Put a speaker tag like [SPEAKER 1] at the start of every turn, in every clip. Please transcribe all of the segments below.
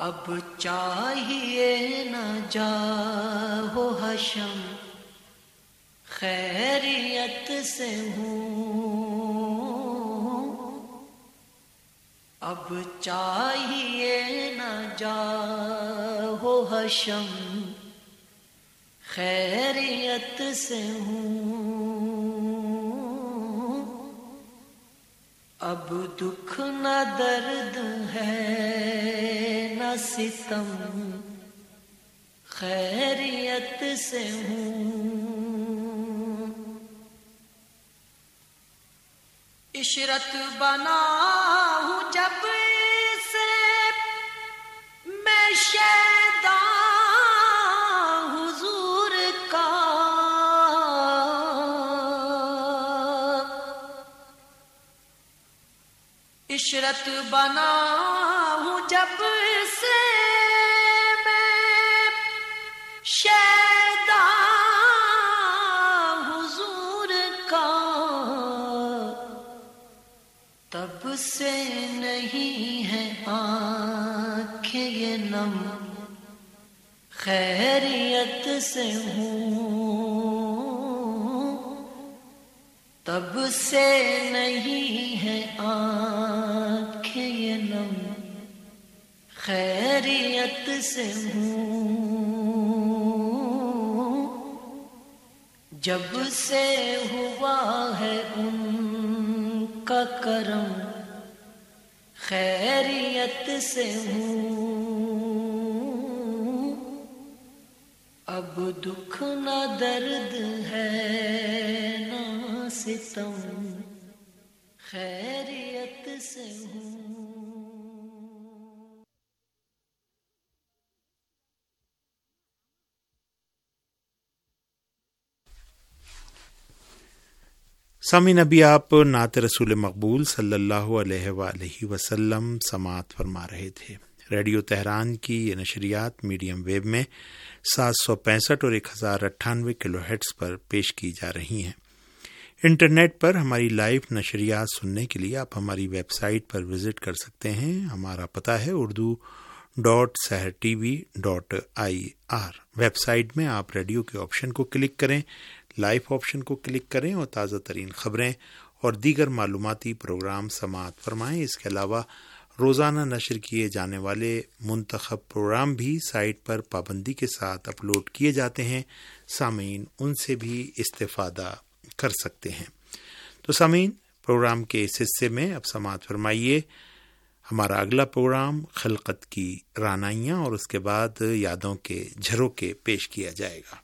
[SPEAKER 1] اب چاہیے نہ جاؤ حشم، خیریت سے ہوں، اب چاہیے نہ جاؤ حشم، خیریت سے ہوں، اب دکھ نہ درد ہے نہ ستم، خیریت سے ہوں، عشرت بنا ہوں جب سے میں شیدا حضور کا، عشرت بنا ہوں جب سے میں شیدا حضور کا، تب سے نہیں ہے آنکھیں یہ نم، خیریت سے ہوں، تب سے نہیں ہے آنکھیں یہ نم، خیریت سے ہوں، جب سے ہوا ہے ان کا کرم، خیریت سے ہوں، اب دکھ نہ درد ہے نہ ستم، خیریت سے ہوں۔
[SPEAKER 2] سامعین، ابھی آپ نعت رسول مقبول صلی اللہ علیہ وآلہ وسلم سماعت فرما رہے تھے۔ ریڈیو تہران کی یہ نشریات میڈیم ویو میں 765 اور 1098 کلو ہرٹز پر پیش کی جا رہی ہیں۔ انٹرنیٹ پر ہماری لائیو نشریات سننے کے لیے آپ ہماری ویب سائٹ پر وزٹ کر سکتے ہیں۔ ہمارا پتہ ہے urdu.sehrtv.ir۔ ویب سائٹ میں آپ ریڈیو کے آپشن کو کلک کریں، لائیو آپشن کو کلک کریں اور تازہ ترین خبریں اور دیگر معلوماتی پروگرام سماعت فرمائیں۔ اس کے علاوہ روزانہ نشر کیے جانے والے منتخب پروگرام بھی سائٹ پر پابندی کے ساتھ اپلوڈ کیے جاتے ہیں، سامعین ان سے بھی استفادہ کر سکتے ہیں۔ تو سامعین، پروگرام کے اس حصے میں اب سماعت فرمائیے ہمارا اگلا پروگرام خلقت کی رعنائیاں، اور اس کے بعد یادوں کے جھروکے پیش کیا جائے گا۔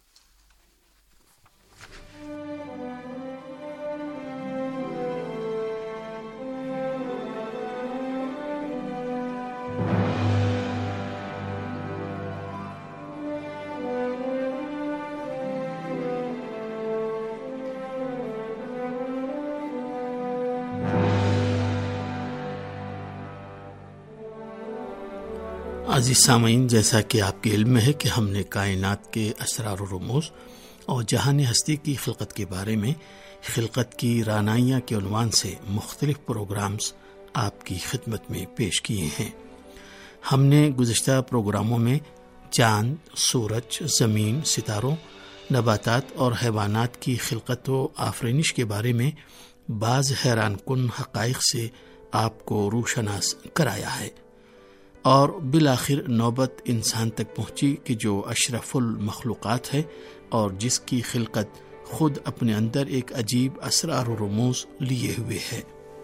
[SPEAKER 3] عزیز سامعین، جیسا کہ آپ کے علم میں ہے کہ ہم نے کائنات کے اسرار و رموز اور جہان ہستی کی خلقت کے بارے میں خلقت کی رعنائیاں کے عنوان سے مختلف پروگرامز آپ کی خدمت میں پیش کیے ہیں۔ ہم نے گزشتہ پروگراموں میں چاند، سورج، زمین، ستاروں، نباتات اور حیوانات کی خلقت و آفرینش کے بارے میں بعض حیران کن حقائق سے آپ کو روشناس کرایا ہے، اور بالآخر نوبت انسان تک پہنچی کہ جو اشرف المخلوقات ہے اور جس کی خلقت خود اپنے اندر ایک عجیب اسرار و رموز لیے ہوئے ہے۔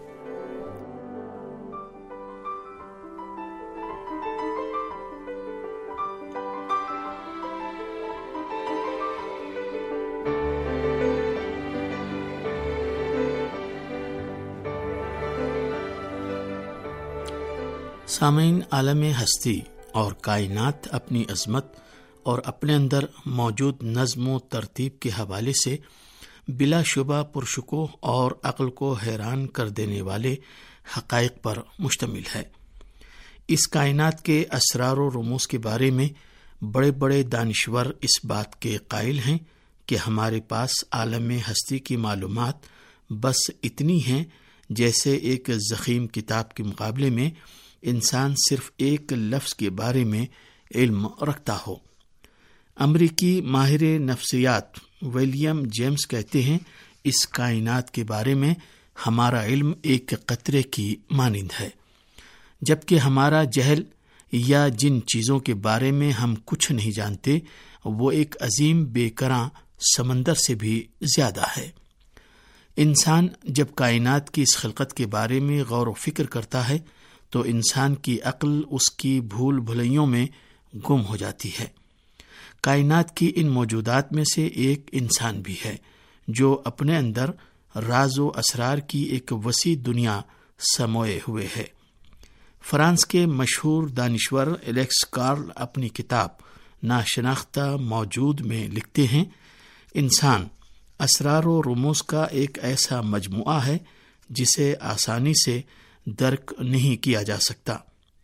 [SPEAKER 3] سامعین، عالم ہستی اور کائنات اپنی عظمت اور اپنے اندر موجود نظم و ترتیب کے حوالے سے بلا شبہ پرشکوہ اور عقل کو حیران کر دینے والے حقائق پر مشتمل ہے۔ اس کائنات کے اسرار و رموز کے بارے میں بڑے بڑے دانشور اس بات کے قائل ہیں کہ ہمارے پاس عالم ہستی کی معلومات بس اتنی ہیں جیسے ایک ضخیم کتاب کے مقابلے میں انسان صرف ایک لفظ کے بارے میں علم رکھتا ہو۔ امریکی ماہر نفسیات ولیم جیمز کہتے ہیں، اس کائنات کے بارے میں ہمارا علم ایک قطرے کی مانند ہے، جبکہ ہمارا جہل یا جن چیزوں کے بارے میں ہم کچھ نہیں جانتے وہ ایک عظیم بے کراں سمندر سے بھی زیادہ ہے۔ انسان جب کائنات کی اس خلقت کے بارے میں غور و فکر کرتا ہے تو انسان کی عقل اس کی بھول بھلیوں میں گم ہو جاتی ہے۔ کائنات کی ان موجودات میں سے ایک انسان بھی ہے جو اپنے اندر راز و اسرار کی ایک وسیع دنیا سموئے ہوئے ہے۔ فرانس کے مشہور دانشور الیکس کارل اپنی کتاب ناشناختہ موجود میں لکھتے ہیں، انسان اسرار و رموز کا ایک ایسا مجموعہ ہے جسے آسانی سے درک نہیں کیا جا سکتا۔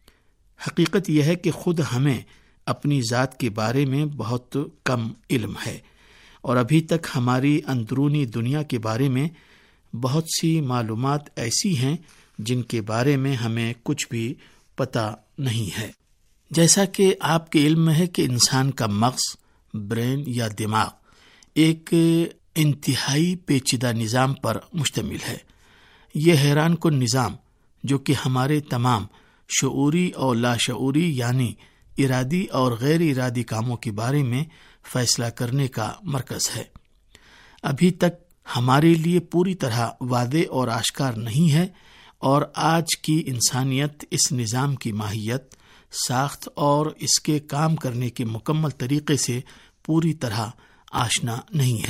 [SPEAKER 3] حقیقت یہ ہے کہ خود ہمیں اپنی ذات کے بارے میں بہت کم علم ہے، اور ابھی تک ہماری اندرونی دنیا کے بارے میں بہت سی معلومات ایسی ہیں جن کے بارے میں ہمیں کچھ بھی پتہ نہیں ہے۔ جیسا کہ آپ کے علم میں ہے کہ انسان کا مغز، برین یا دماغ ایک انتہائی پیچیدہ نظام پر مشتمل ہے۔ یہ حیران کن نظام جو کہ ہمارے تمام شعوری اور لاشعوری یعنی ارادی اور غیر ارادی کاموں کے بارے میں فیصلہ کرنے کا مرکز ہے، ابھی تک ہمارے لیے پوری طرح واضح اور آشکار نہیں ہے، اور آج کی انسانیت اس نظام کی ماہیت، ساخت اور اس کے کام کرنے کے مکمل طریقے سے پوری طرح آشنا نہیں ہے۔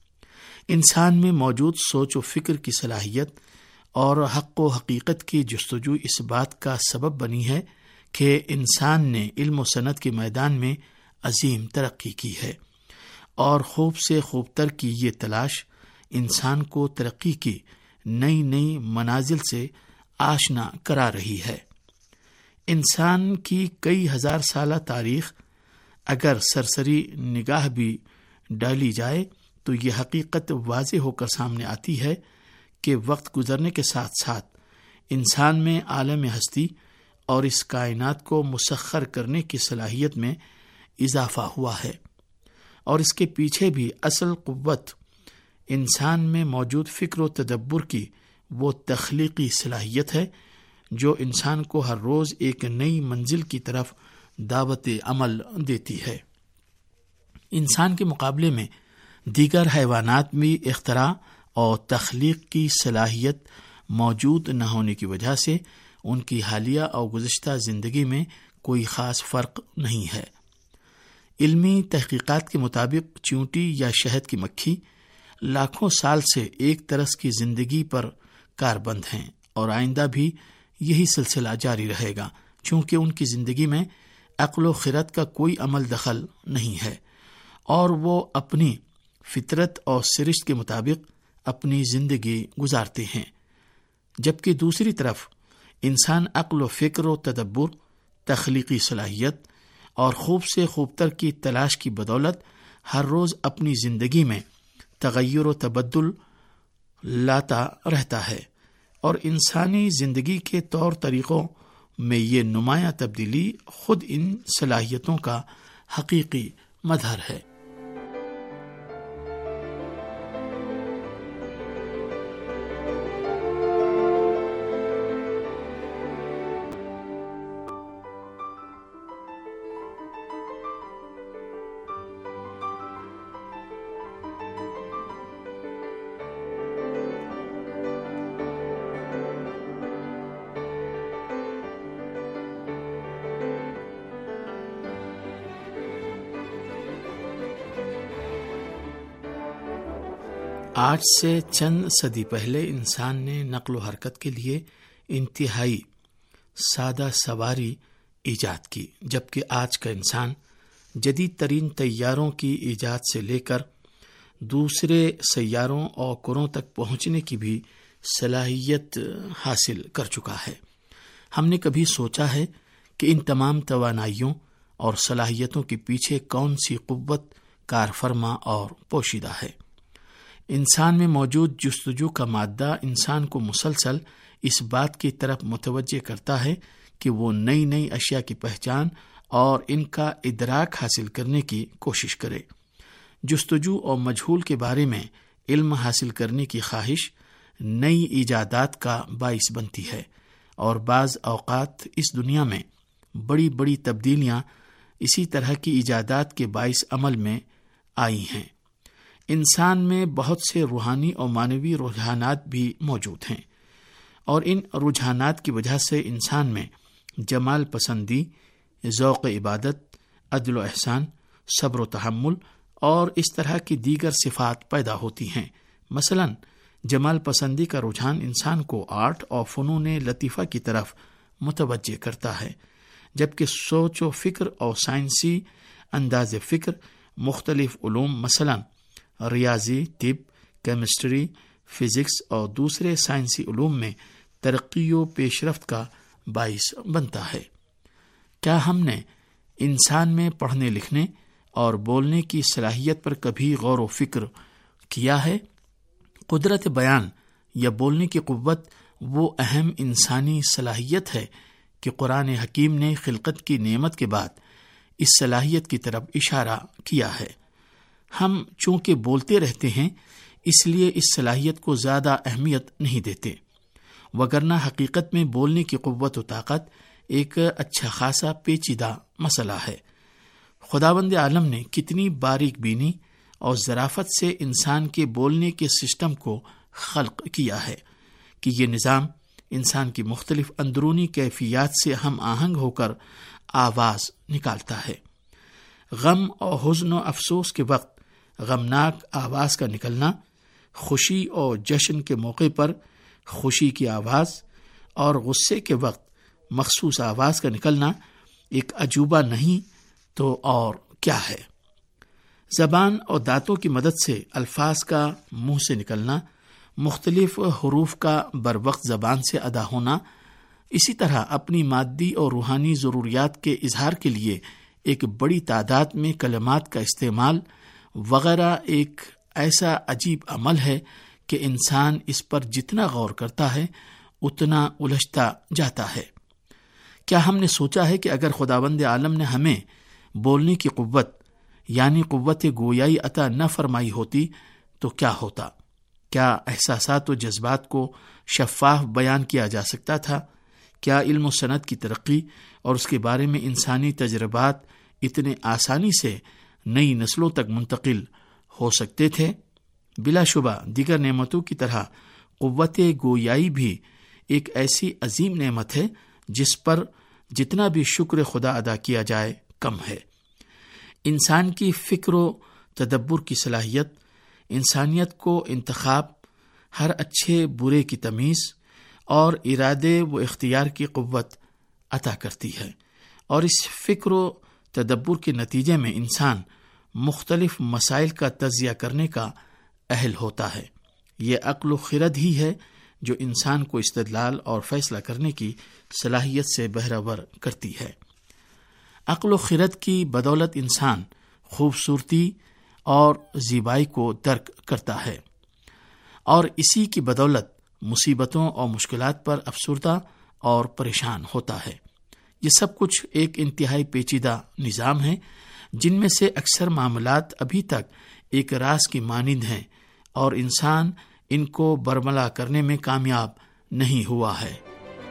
[SPEAKER 3] انسان میں موجود سوچ و فکر کی صلاحیت اور حق و حقیقت کی جستجو اس بات کا سبب بنی ہے کہ انسان نے علم و صنعت کے میدان میں عظیم ترقی کی ہے، اور خوب سے خوب تر کی یہ تلاش انسان کو ترقی کی نئی نئی منازل سے آشنا کرا رہی ہے۔ انسان کی کئی ہزار سالہ تاریخ اگر سرسری نگاہ بھی ڈالی جائے تو یہ حقیقت واضح ہو کر سامنے آتی ہے کہ وقت گزرنے کے ساتھ ساتھ انسان میں عالم ہستی اور اس کائنات کو مسخر کرنے کی صلاحیت میں اضافہ ہوا ہے، اور اس کے پیچھے بھی اصل قوت انسان میں موجود فکر و تدبر کی وہ تخلیقی صلاحیت ہے جو انسان کو ہر روز ایک نئی منزل کی طرف دعوت عمل دیتی ہے۔ انسان کے مقابلے میں دیگر حیوانات میں اختراع اور تخلیق کی صلاحیت موجود نہ ہونے کی وجہ سے ان کی حالیہ اور گزشتہ زندگی میں کوئی خاص فرق نہیں ہے۔ علمی تحقیقات کے مطابق چیونٹی یا شہد کی مکھی لاکھوں سال سے ایک طرز کی زندگی پر کاربند ہیں، اور آئندہ بھی یہی سلسلہ جاری رہے گا، چونکہ ان کی زندگی میں عقل و خرد کا کوئی عمل دخل نہیں ہے، اور وہ اپنی فطرت اور سرشت کے مطابق اپنی زندگی گزارتے ہیں، جبکہ دوسری طرف انسان عقل و فکر و تدبر، تخلیقی صلاحیت اور خوب سے خوب تر کی تلاش کی بدولت ہر روز اپنی زندگی میں تغیر و تبدل لاتا رہتا ہے، اور انسانی زندگی کے طور طریقوں میں یہ نمایاں تبدیلی خود ان صلاحیتوں کا حقیقی مظہر ہے۔ آج سے چند صدی پہلے انسان نے نقل و حرکت کے لیے انتہائی سادہ سواری ایجاد کی، جبکہ آج کا انسان جدید ترین طیاروں کی ایجاد سے لے کر دوسرے سیاروں اور کروں تک پہنچنے کی بھی صلاحیت حاصل کر چکا ہے۔ ہم نے کبھی سوچا ہے کہ ان تمام توانائیوں اور صلاحیتوں کے پیچھے کون سی قوت کار فرما اور پوشیدہ ہے؟ انسان میں موجود جستجو کا مادہ انسان کو مسلسل اس بات کی طرف متوجہ کرتا ہے کہ وہ نئی نئی اشیاء کی پہچان اور ان کا ادراک حاصل کرنے کی کوشش کرے۔ جستجو اور مجہول کے بارے میں علم حاصل کرنے کی خواہش نئی ایجادات کا باعث بنتی ہے، اور بعض اوقات اس دنیا میں بڑی بڑی تبدیلیاں اسی طرح کی ایجادات کے باعث عمل میں آئی ہیں۔ انسان میں بہت سے روحانی اور معنوی رجحانات بھی موجود ہیں، اور ان رجحانات کی وجہ سے انسان میں جمال پسندی، ذوق عبادت، عدل و احسان، صبر و تحمل اور اس طرح کی دیگر صفات پیدا ہوتی ہیں۔ مثلا جمال پسندی کا رجحان انسان کو آرٹ اور فنون لطیفہ کی طرف متوجہ کرتا ہے، جبکہ سوچ و فکر اور سائنسی انداز فکر مختلف علوم مثلا ریاضی، طب، کیمسٹری، فزکس اور دوسرے سائنسی علوم میں ترقی و پیش رفت کا باعث بنتا ہے۔ کیا ہم نے انسان میں پڑھنے لکھنے اور بولنے کی صلاحیت پر کبھی غور و فکر کیا ہے؟ قدرت بیان یا بولنے کی قوت وہ اہم انسانی صلاحیت ہے کہ قرآن حکیم نے خلقت کی نعمت کے بعد اس صلاحیت کی طرف اشارہ کیا ہے۔ ہم چونکہ بولتے رہتے ہیں اس لیے اس صلاحیت کو زیادہ اہمیت نہیں دیتے، وگرنہ حقیقت میں بولنے کی قوت و طاقت ایک اچھا خاصا پیچیدہ مسئلہ ہے۔ خداوند عالم نے کتنی باریک بینی اور ظرافت سے انسان کے بولنے کے سسٹم کو خلق کیا ہے کہ یہ نظام انسان کی مختلف اندرونی کیفیات سے ہم آہنگ ہو کر آواز نکالتا ہے۔ غم اور حزن و افسوس کے وقت غمناک آواز کا نکلنا، خوشی اور جشن کے موقع پر خوشی کی آواز اور غصے کے وقت مخصوص آواز کا نکلنا ایک عجوبہ نہیں تو اور کیا ہے۔ زبان اور دانتوں کی مدد سے الفاظ کا منہ سے نکلنا، مختلف حروف کا بروقت زبان سے ادا ہونا، اسی طرح اپنی مادی اور روحانی ضروریات کے اظہار کے لیے ایک بڑی تعداد میں کلمات کا استعمال وغیرہ ایک ایسا عجیب عمل ہے کہ انسان اس پر جتنا غور کرتا ہے اتنا الجھتا جاتا ہے۔ کیا ہم نے سوچا ہے کہ اگر خداوند عالم نے ہمیں بولنے کی قوت یعنی قوت گویائی عطا نہ فرمائی ہوتی تو کیا ہوتا؟ کیا احساسات و جذبات کو شفاف بیان کیا جا سکتا تھا؟ کیا علم و صنعت کی ترقی اور اس کے بارے میں انسانی تجربات اتنے آسانی سے نئی نسلوں تک منتقل ہو سکتے تھے؟ بلا شبہ دیگر نعمتوں کی طرح قوت گویائی بھی ایک ایسی عظیم نعمت ہے جس پر جتنا بھی شکر خدا ادا کیا جائے کم ہے۔ انسان کی فکر و تدبر کی صلاحیت انسانیت کو انتخاب، ہر اچھے برے کی تمیز اور ارادے و اختیار کی قوت عطا کرتی ہے، اور اس فکر و تدبر کے نتیجے میں انسان مختلف مسائل کا تجزیہ کرنے کا اہل ہوتا ہے۔ یہ عقل و خرد ہی ہے جو انسان کو استدلال اور فیصلہ کرنے کی صلاحیت سے بہرور کرتی ہے۔ عقل و خرد کی بدولت انسان خوبصورتی اور زیبائی کو درک کرتا ہے، اور اسی کی بدولت مصیبتوں اور مشکلات پر افسردہ اور پریشان ہوتا ہے۔ یہ سب کچھ ایک انتہائی پیچیدہ نظام ہے جن میں سے اکثر معاملات ابھی تک ایک راز کی مانند ہیں اور انسان ان کو برملا کرنے میں کامیاب نہیں ہوا ہے۔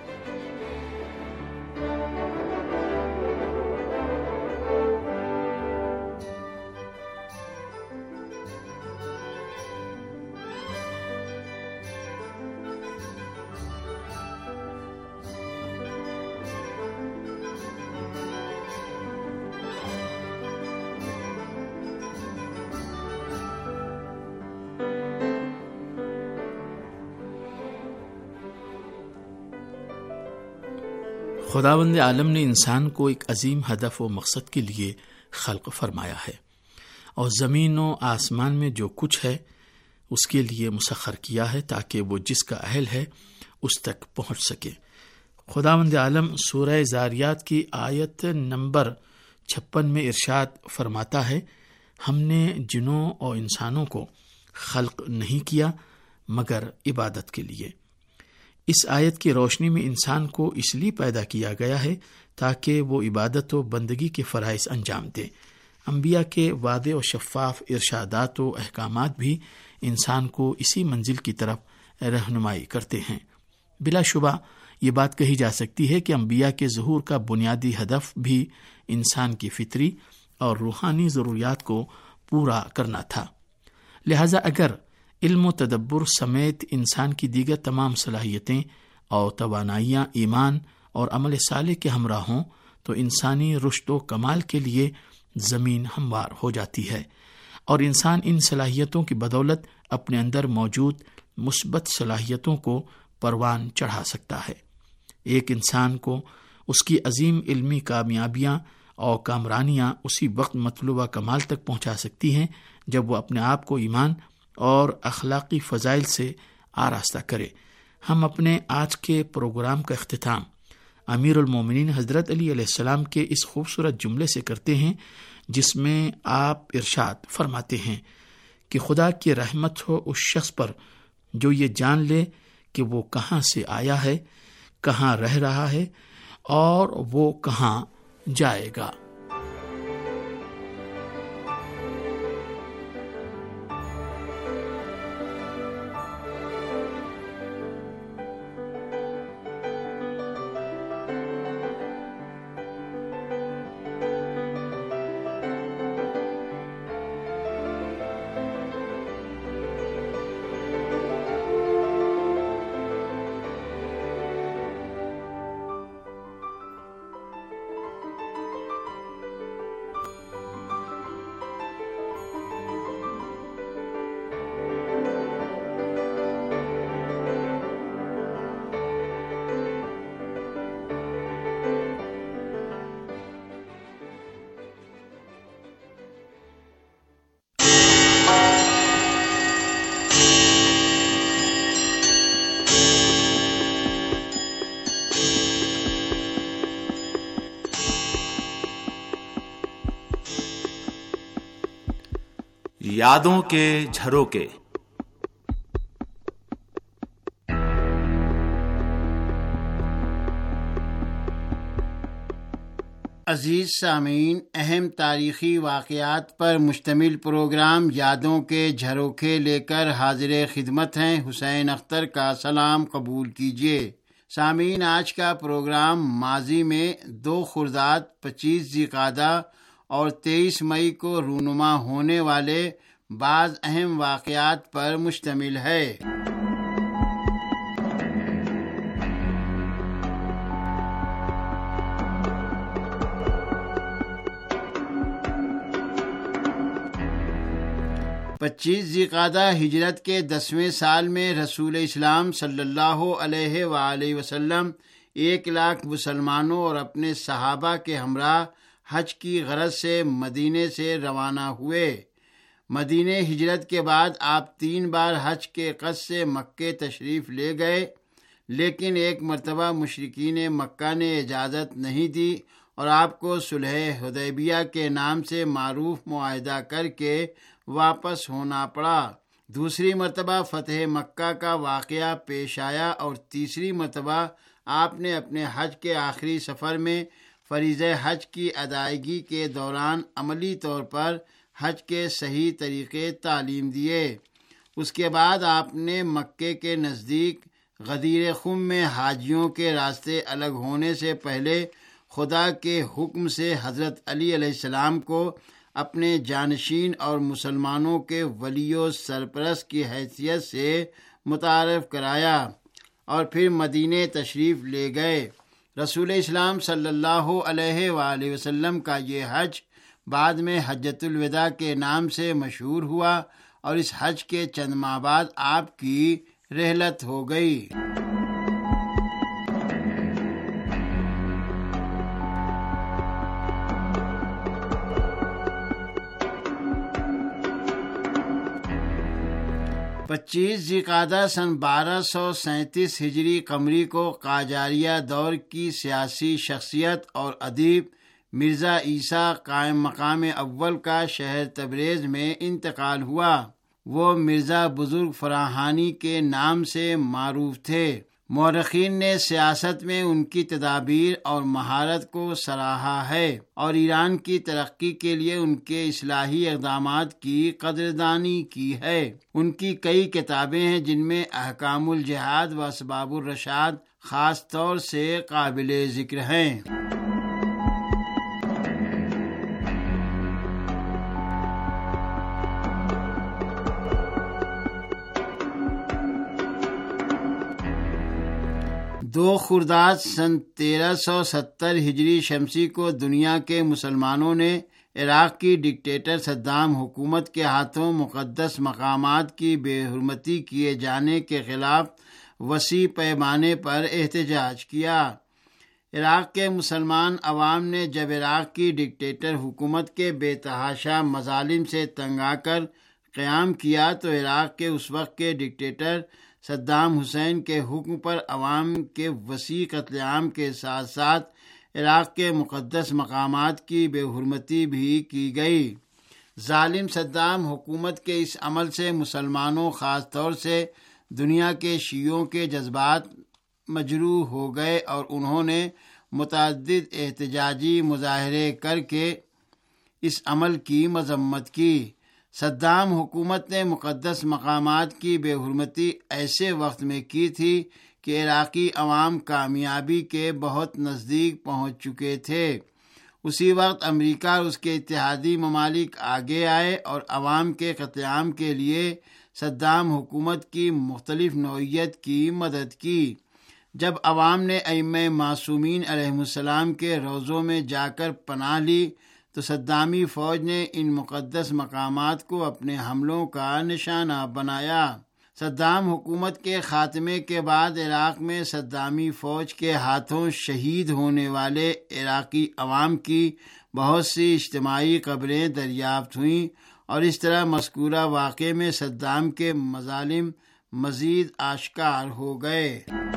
[SPEAKER 3] خداوند عالم نے انسان کو ایک عظیم ہدف و مقصد کے لیے خلق فرمایا ہے، اور زمین و آسمان میں جو کچھ ہے اس کے لیے مسخر کیا ہے تاکہ وہ جس کا اہل ہے اس تک پہنچ سکے۔ خداوند عالم سورہ زاریات کی آیت نمبر 56 میں ارشاد فرماتا ہے، ہم نے جنوں اور انسانوں کو خلق نہیں کیا مگر عبادت کے لیے۔ اس آیت کی روشنی میں انسان کو اس لیے پیدا کیا گیا ہے تاکہ وہ عبادت و بندگی کے فرائض انجام دے۔ انبیاء کے واضح و شفاف ارشادات و احکامات بھی انسان کو اسی منزل کی طرف رہنمائی کرتے ہیں۔ بلا شبہ یہ بات کہی جا سکتی ہے کہ انبیاء کے ظہور کا بنیادی ہدف بھی انسان کی فطری اور روحانی ضروریات کو پورا کرنا تھا۔ لہذا اگر علم و تدبر سمیت انسان کی دیگر تمام صلاحیتیں اور توانائیاں ایمان اور عمل صالح کے ہمراہ ہوں تو انسانی رشد و کمال کے لیے زمین ہموار ہو جاتی ہے، اور انسان ان صلاحیتوں کی بدولت اپنے اندر موجود مثبت صلاحیتوں کو پروان چڑھا سکتا ہے۔ ایک انسان کو اس کی عظیم علمی کامیابیاں اور کامرانیاں اسی وقت مطلوبہ کمال تک پہنچا سکتی ہیں جب وہ اپنے آپ کو ایمان اور اخلاقی فضائل سے آراستہ کرے۔ ہم اپنے آج کے پروگرام کا اختتام امیر المومنین حضرت علی علیہ السلام کے اس خوبصورت جملے سے کرتے ہیں جس میں آپ ارشاد فرماتے ہیں کہ خدا کی رحمت ہو اس شخص پر جو یہ جان لے کہ وہ کہاں سے آیا ہے، کہاں رہ رہا ہے اور وہ کہاں جائے گا۔
[SPEAKER 4] یادوں کے جھروکے۔
[SPEAKER 5] عزیز سامعین، اہم تاریخی واقعات پر مشتمل پروگرام یادوں کے جھروکے لے کر حاضر خدمت ہیں۔ حسین اختر کا سلام قبول کیجیے۔ سامعین، آج کا پروگرام ماضی میں 2 خرداد 25 ذی-القعدہ اور 23 مئی کو رونما ہونے والے بعض اہم واقعات پر مشتمل ہے۔ 25 ذی-القعدہ ہجرت کے 10ویں سال میں رسول اسلام صلی اللہ علیہ وآلہ وسلم 1 لاکھ مسلمانوں اور اپنے صحابہ کے ہمراہ حج کی غرض سے مدینے سے روانہ ہوئے۔ مدینے ہجرت کے بعد آپ 3 بار حج کے قصد سے مکے تشریف لے گئے، لیکن ایک مرتبہ مشرکین مکہ نے اجازت نہیں دی اور آپ کو صلح حدیبیہ کے نام سے معروف معاہدہ کر کے واپس ہونا پڑا۔ دوسری مرتبہ فتح مکہ کا واقعہ پیش آیا اور تیسری مرتبہ آپ نے اپنے حج کے آخری سفر میں فریضہ حج کی ادائیگی کے دوران عملی طور پر حج کے صحیح طریقے تعلیم دیے۔ اس کے بعد آپ نے مکے کے نزدیک غدیر خم میں حاجیوں کے راستے الگ ہونے سے پہلے خدا کے حکم سے حضرت علی علیہ السلام کو اپنے جانشین اور مسلمانوں کے ولی و سرپرست کی حیثیت سے متعارف کرایا اور پھر مدینے تشریف لے گئے۔ رسول اسلام صلی اللہ علیہ وآلہ وسلم کا یہ حج بعد میں حجۃ الوداع کے نام سے مشہور ہوا اور اس حج کے چند ماہ بعد آپ کی رحلت ہو گئی۔ پچیس ذی-القعدہ سن 1237 ہجری قمری کو قاجاریہ دور کی سیاسی شخصیت اور ادیب مرزا عیسیٰ قائم مقام اول کا شہر تبریز میں انتقال ہوا۔ وہ مرزا بزرگ فراہانی کے نام سے معروف تھے۔ مورخین نے سیاست میں ان کی تدابیر اور مہارت کو سراہا ہے اور ایران کی ترقی کے لیے ان کے اصلاحی اقدامات کی قدردانی کی ہے۔ ان کی کئی کتابیں ہیں جن میں احکام الجہاد و اسباب الرشاد خاص طور سے قابل ذکر ہیں۔ دو خرداد سن 1370 ہجری شمسی کو دنیا کے مسلمانوں نے عراق کی ڈکٹیٹر صدام حکومت کے ہاتھوں مقدس مقامات کی بے حرمتی کیے جانے کے خلاف وسیع پیمانے پر احتجاج کیا۔ عراق کے مسلمان عوام نے جب عراق کی ڈکٹیٹر حکومت کے بے تحاشا مظالم سے تنگ آ کر قیام کیا تو عراق کے اس وقت کے ڈکٹیٹر صدام حسین کے حکم پر عوام کے وسیع قتل عام کے ساتھ ساتھ عراق کے مقدس مقامات کی بے حرمتی بھی کی گئی۔ ظالم صدام حکومت کے اس عمل سے مسلمانوں خاص طور سے دنیا کے شیعوں کے جذبات مجروح ہو گئے اور انہوں نے متعدد احتجاجی مظاہرے کر کے اس عمل کی مذمت کی۔ صدام حکومت نے مقدس مقامات کی بے حرمتی ایسے وقت میں کی تھی کہ عراقی عوام کامیابی کے بہت نزدیک پہنچ چکے تھے۔ اسی وقت امریکہ اور اس کے اتحادی ممالک آگے آئے اور عوام کے قتل عام کے لیے صدام حکومت کی مختلف نوعیت کی مدد کی۔ جب عوام نے ائمہ معصومین علیہم السلام کے روضوں میں جا کر پناہ لی تو صدامی فوج نے ان مقدس مقامات کو اپنے حملوں کا نشانہ بنایا۔ صدام حکومت کے خاتمے کے بعد عراق میں صدامی فوج کے ہاتھوں شہید ہونے والے عراقی عوام کی بہت سی اجتماعی قبریں دریافت ہوئیں اور اس طرح مذکورہ واقعے میں صدام کے مظالم مزید آشکار ہو گئے۔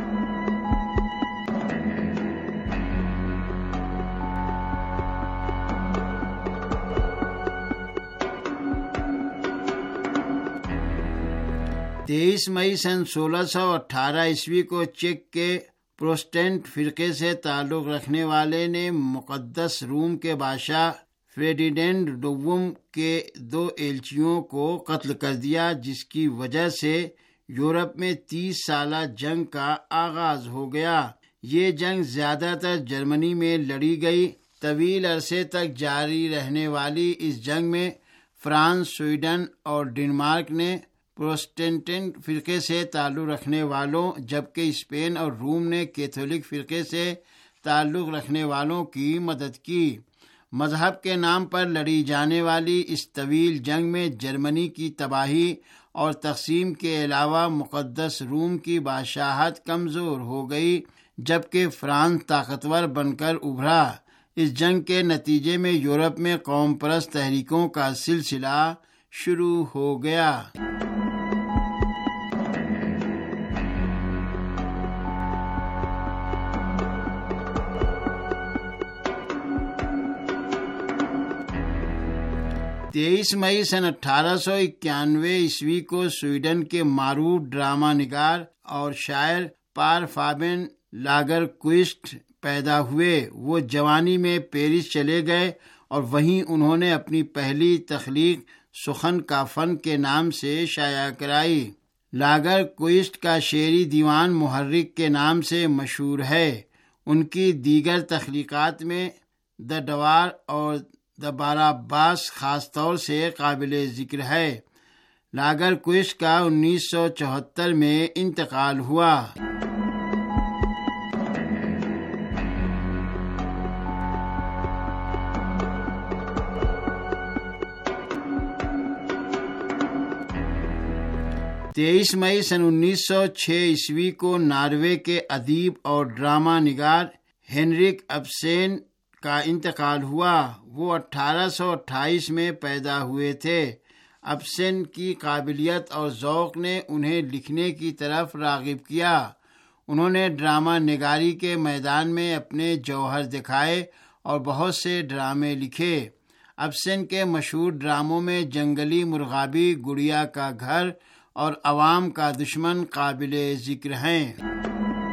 [SPEAKER 5] 23 مئی سن 1618 عیسوی کو چیک کے پروٹسٹنٹ فرقے سے تعلق رکھنے والے نے مقدس روم کے بادشاہ فریڈینڈ دوم کے 2 ایلچیوں کو قتل کر دیا، جس کی وجہ سے یورپ میں 30 سالہ جنگ کا آغاز ہو گیا۔ یہ جنگ زیادہ تر جرمنی میں لڑی گئی۔ طویل عرصے تک جاری رہنے والی اس جنگ میں فرانس، سویڈن اور ڈنمارک نے پروٹسٹنٹ فرقے سے تعلق رکھنے والوں، جبکہ اسپین اور روم نے کیتھولک فرقے سے تعلق رکھنے والوں کی مدد کی۔ مذہب کے نام پر لڑی جانے والی اس طویل جنگ میں جرمنی کی تباہی اور تقسیم کے علاوہ مقدس روم کی بادشاہت کمزور ہو گئی، جبکہ فرانس طاقتور بن کر ابھرا۔ اس جنگ کے نتیجے میں یورپ میں قوم پرست تحریکوں کا سلسلہ شروع ہو گیا۔ تیئیس مئی سن 1891 عیسوی کو سویڈن کے معروف ڈرامہ نگار اور شاعر پار فابن لاگر کوئسٹ پیدا ہوئے۔ وہ جوانی میں پیرس چلے گئے اور وہیں انہوں نے اپنی پہلی تخلیق سخن کا فن کے نام سے شائع کرائی۔ لاگر کوئسٹ کا شعری دیوان محرک کے نام سے مشہور ہے۔ ان کی دیگر تخلیقات میں دا ڈوار اور دا باراباس خاص طور سے قابل ذکر ہے۔ لاگر کوئسٹ کا 1974 میں انتقال ہوا۔ تیئیس مئی سن 1906 عیسوی کو ناروے کے ادیب اور ڈرامہ نگار ہینرک ابسن کا انتقال ہوا۔ وہ 1828 میں پیدا ہوئے تھے۔ ابسن کی قابلیت اور ذوق نے انہیں لکھنے کی طرف راغب کیا۔ انہوں نے ڈرامہ نگاری کے میدان میں اپنے جوہر دکھائے اور بہت سے ڈرامے لکھے۔ ابسن کے مشہور ڈراموں میں جنگلی مرغابی، گڑیا کا گھر اور عوام کا دشمن قابل ذکر ہیں۔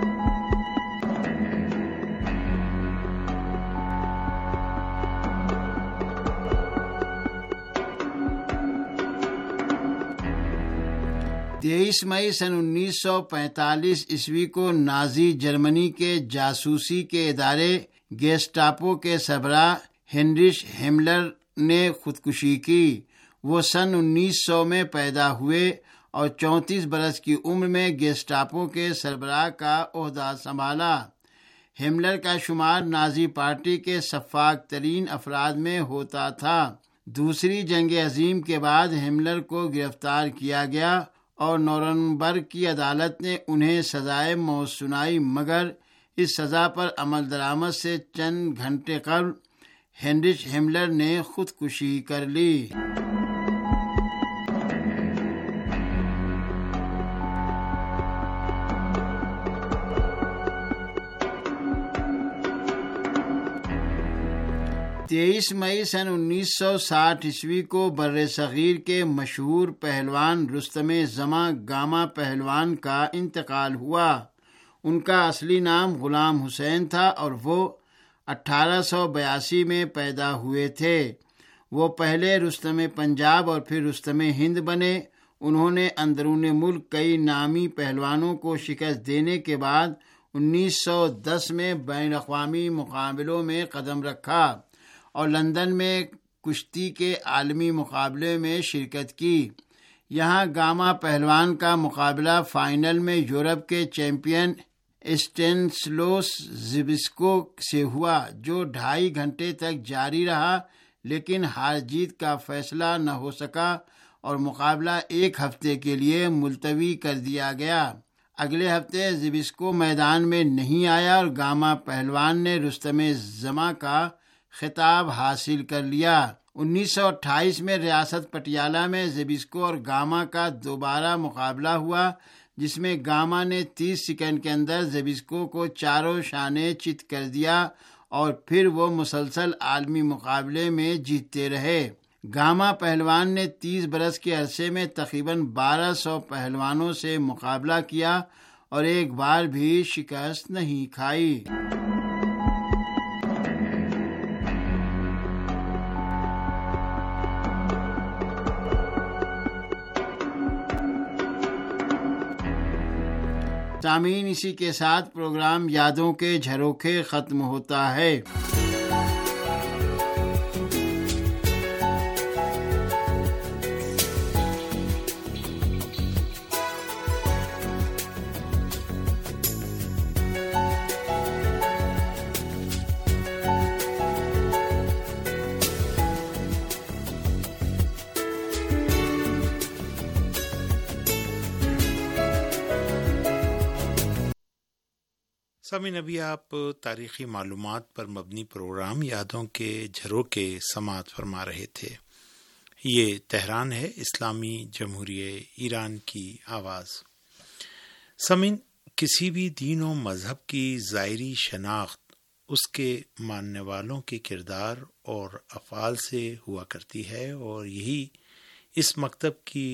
[SPEAKER 5] 23 مئی سن 1945 عیسوی کو نازی جرمنی کے جاسوسی کے ادارے گیسٹاپو کے سربراہ ہینریش ہیملر نے خودکشی کی۔ وہ سن 1900 میں پیدا ہوئے اور 34 برس کی عمر میں گیسٹاپو کے سربراہ کا عہدہ سنبھالا۔ ہیملر کا شمار نازی پارٹی کے شفاق ترین افراد میں ہوتا تھا۔ دوسری جنگ عظیم کے بعد ہیملر کو گرفتار کیا گیا اور نورنبرگ کی عدالت نے انہیں سزائے موت سنائی، مگر اس سزا پر عمل درآمد سے چند گھنٹے قبل ہینریش ہیملر نے خودکشی کر لی۔ تیئیس مئی سن 1960 عیسوی کو بر صغیر کے مشہور پہلوان رستم زماں گاما پہلوان کا انتقال ہوا۔ ان کا اصلی نام غلام حسین تھا اور وہ 1882 میں پیدا ہوئے تھے۔ وہ پہلے رستم پنجاب اور پھر رستم ہند بنے۔ انہوں نے اندرون ملک کئی نامی پہلوانوں کو شکست دینے کے بعد 1910 میں بین الاقوامی مقابلوں میں قدم رکھا اور لندن میں کشتی کے عالمی مقابلے میں شرکت کی۔ یہاں گاما پہلوان کا مقابلہ فائنل میں یورپ کے چیمپئن اسٹینسلوس زبسکو سے ہوا، جو 2.5 گھنٹے تک جاری رہا، لیکن ہار جیت کا فیصلہ نہ ہو سکا اور مقابلہ 1 ہفتے کے لیے ملتوی کر دیا گیا۔ اگلے ہفتے زبسکو میدان میں نہیں آیا اور گاما پہلوان نے رستم زماں کا خطاب حاصل کر لیا۔ 1928 میں ریاست پٹیالہ میں زبسکو اور گاما کا دوبارہ مقابلہ ہوا، جس میں گاما نے 30 سیکنڈ کے اندر زبسکو کو چاروں شانے چت کر دیا اور پھر وہ مسلسل عالمی مقابلے میں جیتتے رہے۔ گاما پہلوان نے 30 برس کے عرصے میں تقریباً 1200 پہلوانوں سے مقابلہ کیا اور ایک بار بھی شکست نہیں کھائی۔ سامعین، اسی کے ساتھ پروگرام یادوں کے جھروکے ختم ہوتا ہے۔
[SPEAKER 2] سامعین، ابھی آپ تاریخی معلومات پر مبنی پروگرام یادوں کے جھروکے سماعت فرما رہے تھے۔ یہ تہران ہے، اسلامی جمہوریہ ایران کی آواز۔ سامعین، کسی بھی دین و مذہب کی ظاہری شناخت اس کے ماننے والوں کے کردار اور افعال سے ہوا کرتی ہے، اور یہی اس مکتب کی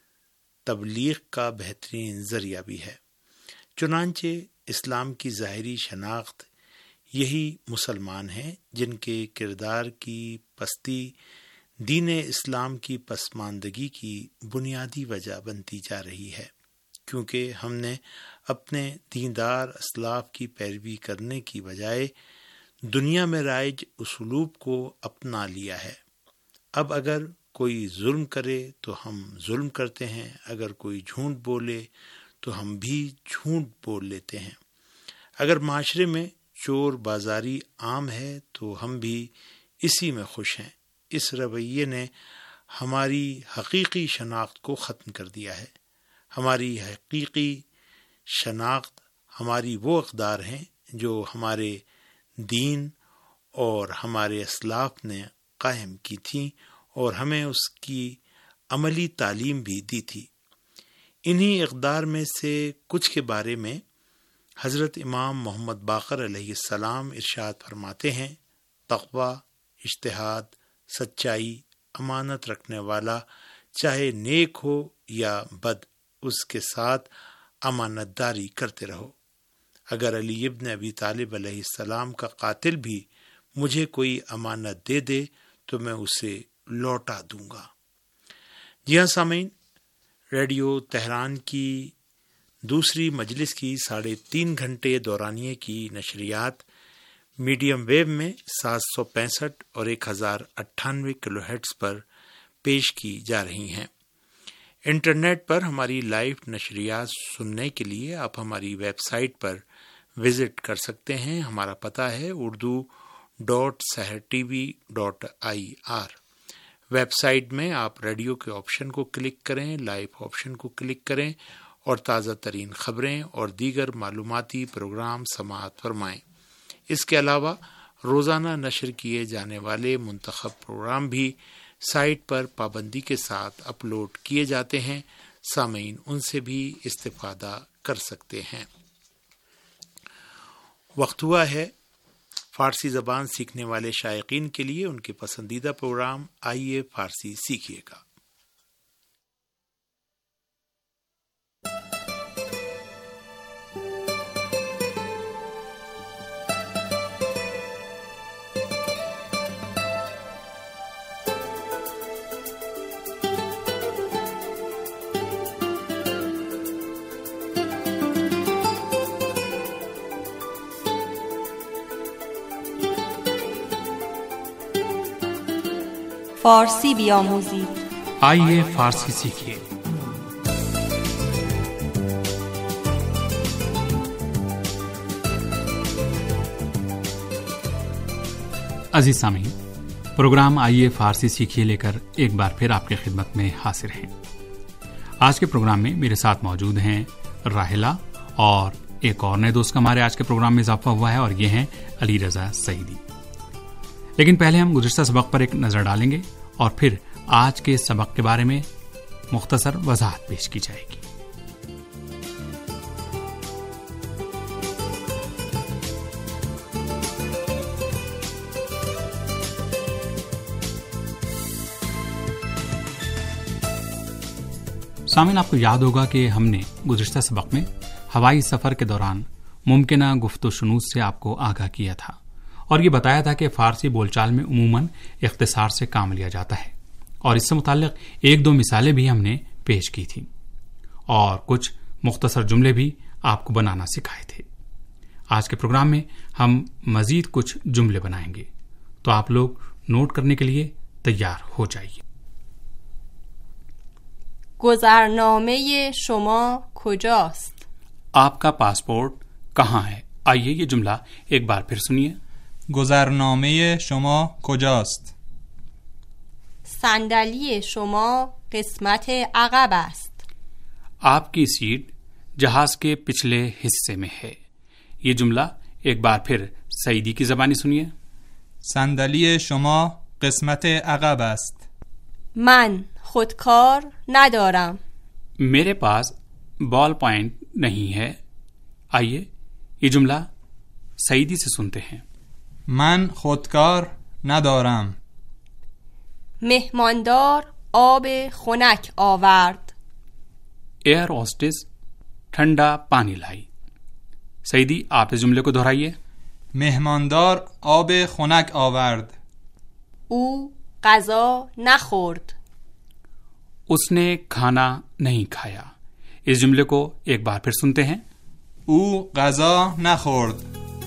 [SPEAKER 2] تبلیغ کا بہترین ذریعہ بھی ہے۔ چنانچہ اسلام کی ظاہری شناخت یہی مسلمان ہیں جن کے کردار کی پستی دین اسلام کی پسماندگی کی بنیادی وجہ بنتی جا رہی ہے، کیونکہ ہم نے اپنے دیندار اسلاف کی پیروی کرنے کی بجائے دنیا میں رائج اسلوب کو اپنا لیا ہے۔ اب اگر کوئی ظلم کرے تو ہم ظلم کرتے ہیں، اگر کوئی جھوٹ بولے تو ہم بھی جھوٹ بول لیتے ہیں۔ اگر معاشرے میں چور بازاری عام ہے تو ہم بھی اسی میں خوش ہیں۔ اس رویے نے ہماری حقیقی شناخت کو ختم کر دیا ہے۔ ہماری حقیقی شناخت ہماری وہ اقدار ہیں جو ہمارے دین اور ہمارے اسلاف نے قائم کی تھیں اور ہمیں اس کی عملی تعلیم بھی دی تھی۔ انہی اقدار میں سے کچھ کے بارے میں حضرت امام محمد باقر علیہ السلام ارشاد فرماتے ہیں: تقوی، اجتہاد، سچائی، امانت رکھنے والا چاہے نیک ہو یا بد، اس کے ساتھ امانت داری کرتے رہو۔ اگر علی ابن ابی طالب علیہ السلام کا قاتل بھی مجھے کوئی امانت دے تو میں اسے لوٹا دوں گا۔ جی ہاں سامعین، ریڈیو تہران کی دوسری مجلس کی 3.5 گھنٹے دورانیے کی نشریات میڈیم ویو میں 765 اور 1098 کلو ہرٹز پر پیش کی جا رہی ہیں۔ انٹرنیٹ پر ہماری لائیو نشریات سننے کے لیے آپ ہماری ویب سائٹ پر وزٹ کر سکتے ہیں۔ ہمارا پتہ ہے urdu.sehrtv.ir۔ ویب سائٹ میں آپ ریڈیو کے آپشن کو کلک کریں، لائیو آپشن کو کلک کریں اور تازہ ترین خبریں اور دیگر معلوماتی پروگرام سماعت فرمائیں۔ اس کے علاوہ روزانہ نشر کیے جانے والے منتخب پروگرام بھی سائٹ پر پابندی کے ساتھ اپلوڈ کیے جاتے ہیں، سامعین ان سے بھی استفادہ کر سکتے ہیں۔ وقت ہوا ہے فارسی زبان سیکھنے والے شائقین کے لیے ان کے پسندیدہ پروگرام آئیے فارسی سیکھیے گا۔
[SPEAKER 6] فارسی بیاموزید،
[SPEAKER 7] آئیے فارسی سیکھیے۔ عزیز سامعین، پروگرام آئیے فارسی سیکھیے لے کر ایک بار پھر آپ کی خدمت میں حاضر ہیں۔ آج کے پروگرام میں میرے ساتھ موجود ہیں راحلہ اور ایک اور نئے دوست کا ہمارے آج کے پروگرام میں اضافہ ہوا ہے اور یہ ہیں علی رضا سعیدی۔ لیکن پہلے ہم گزشتہ سبق پر ایک نظر ڈالیں گے اور پھر آج کے سبق کے بارے میں مختصر وضاحت پیش کی جائے گی۔ سامعین، آپ کو یاد ہوگا کہ ہم نے گزشتہ سبق میں ہوائی سفر کے دوران ممکنہ گفت و شنود سے آپ کو آگاہ کیا تھا اور یہ بتایا تھا کہ فارسی بول چال میں عموماً اختصار سے کام لیا جاتا ہے، اور اس سے متعلق 1-2 مثالیں بھی ہم نے پیش کی تھیں اور کچھ مختصر جملے بھی آپ کو بنانا سکھائے تھے۔ آج کے پروگرام میں ہم مزید کچھ جملے بنائیں گے، تو آپ لوگ نوٹ کرنے کے لیے تیار ہو جائیے۔
[SPEAKER 6] گذرنامه شما کجاست؟
[SPEAKER 7] آپ کا پاسپورٹ کہاں ہے؟ آئیے یہ جملہ ایک بار پھر سنیے۔
[SPEAKER 8] گذرنامه شما کجاست؟
[SPEAKER 6] صندلی شما قسمت عقب است.
[SPEAKER 7] آپ کی سیٹ جہاز کے پچھلے حصے میں ہے۔ یہ جملہ ایک بار پھر سعیدی کی زبانی سنیے۔
[SPEAKER 8] صندلی شما قسمت عقب است.
[SPEAKER 6] من خودکار ندارم.
[SPEAKER 7] میرے پاس بال پوائنٹ نہیں ہے۔ آئیے یہ جملہ سعیدی سے سنتے ہیں۔
[SPEAKER 8] من خودکار ندارم.
[SPEAKER 6] مهماندار آب خنک آورد.
[SPEAKER 7] ایئر ہوسٹس ٹھنڈا پانی لائی۔ سعیدی آپ اس جملے کو دہرائیے۔
[SPEAKER 8] مهماندار آب خنک آورد.
[SPEAKER 6] او غذا نخورد.
[SPEAKER 7] اس نے کھانا نہیں کھایا۔ اس جملے کو ایک بار پھر سنتے ہیں۔
[SPEAKER 8] او غذا نخورد.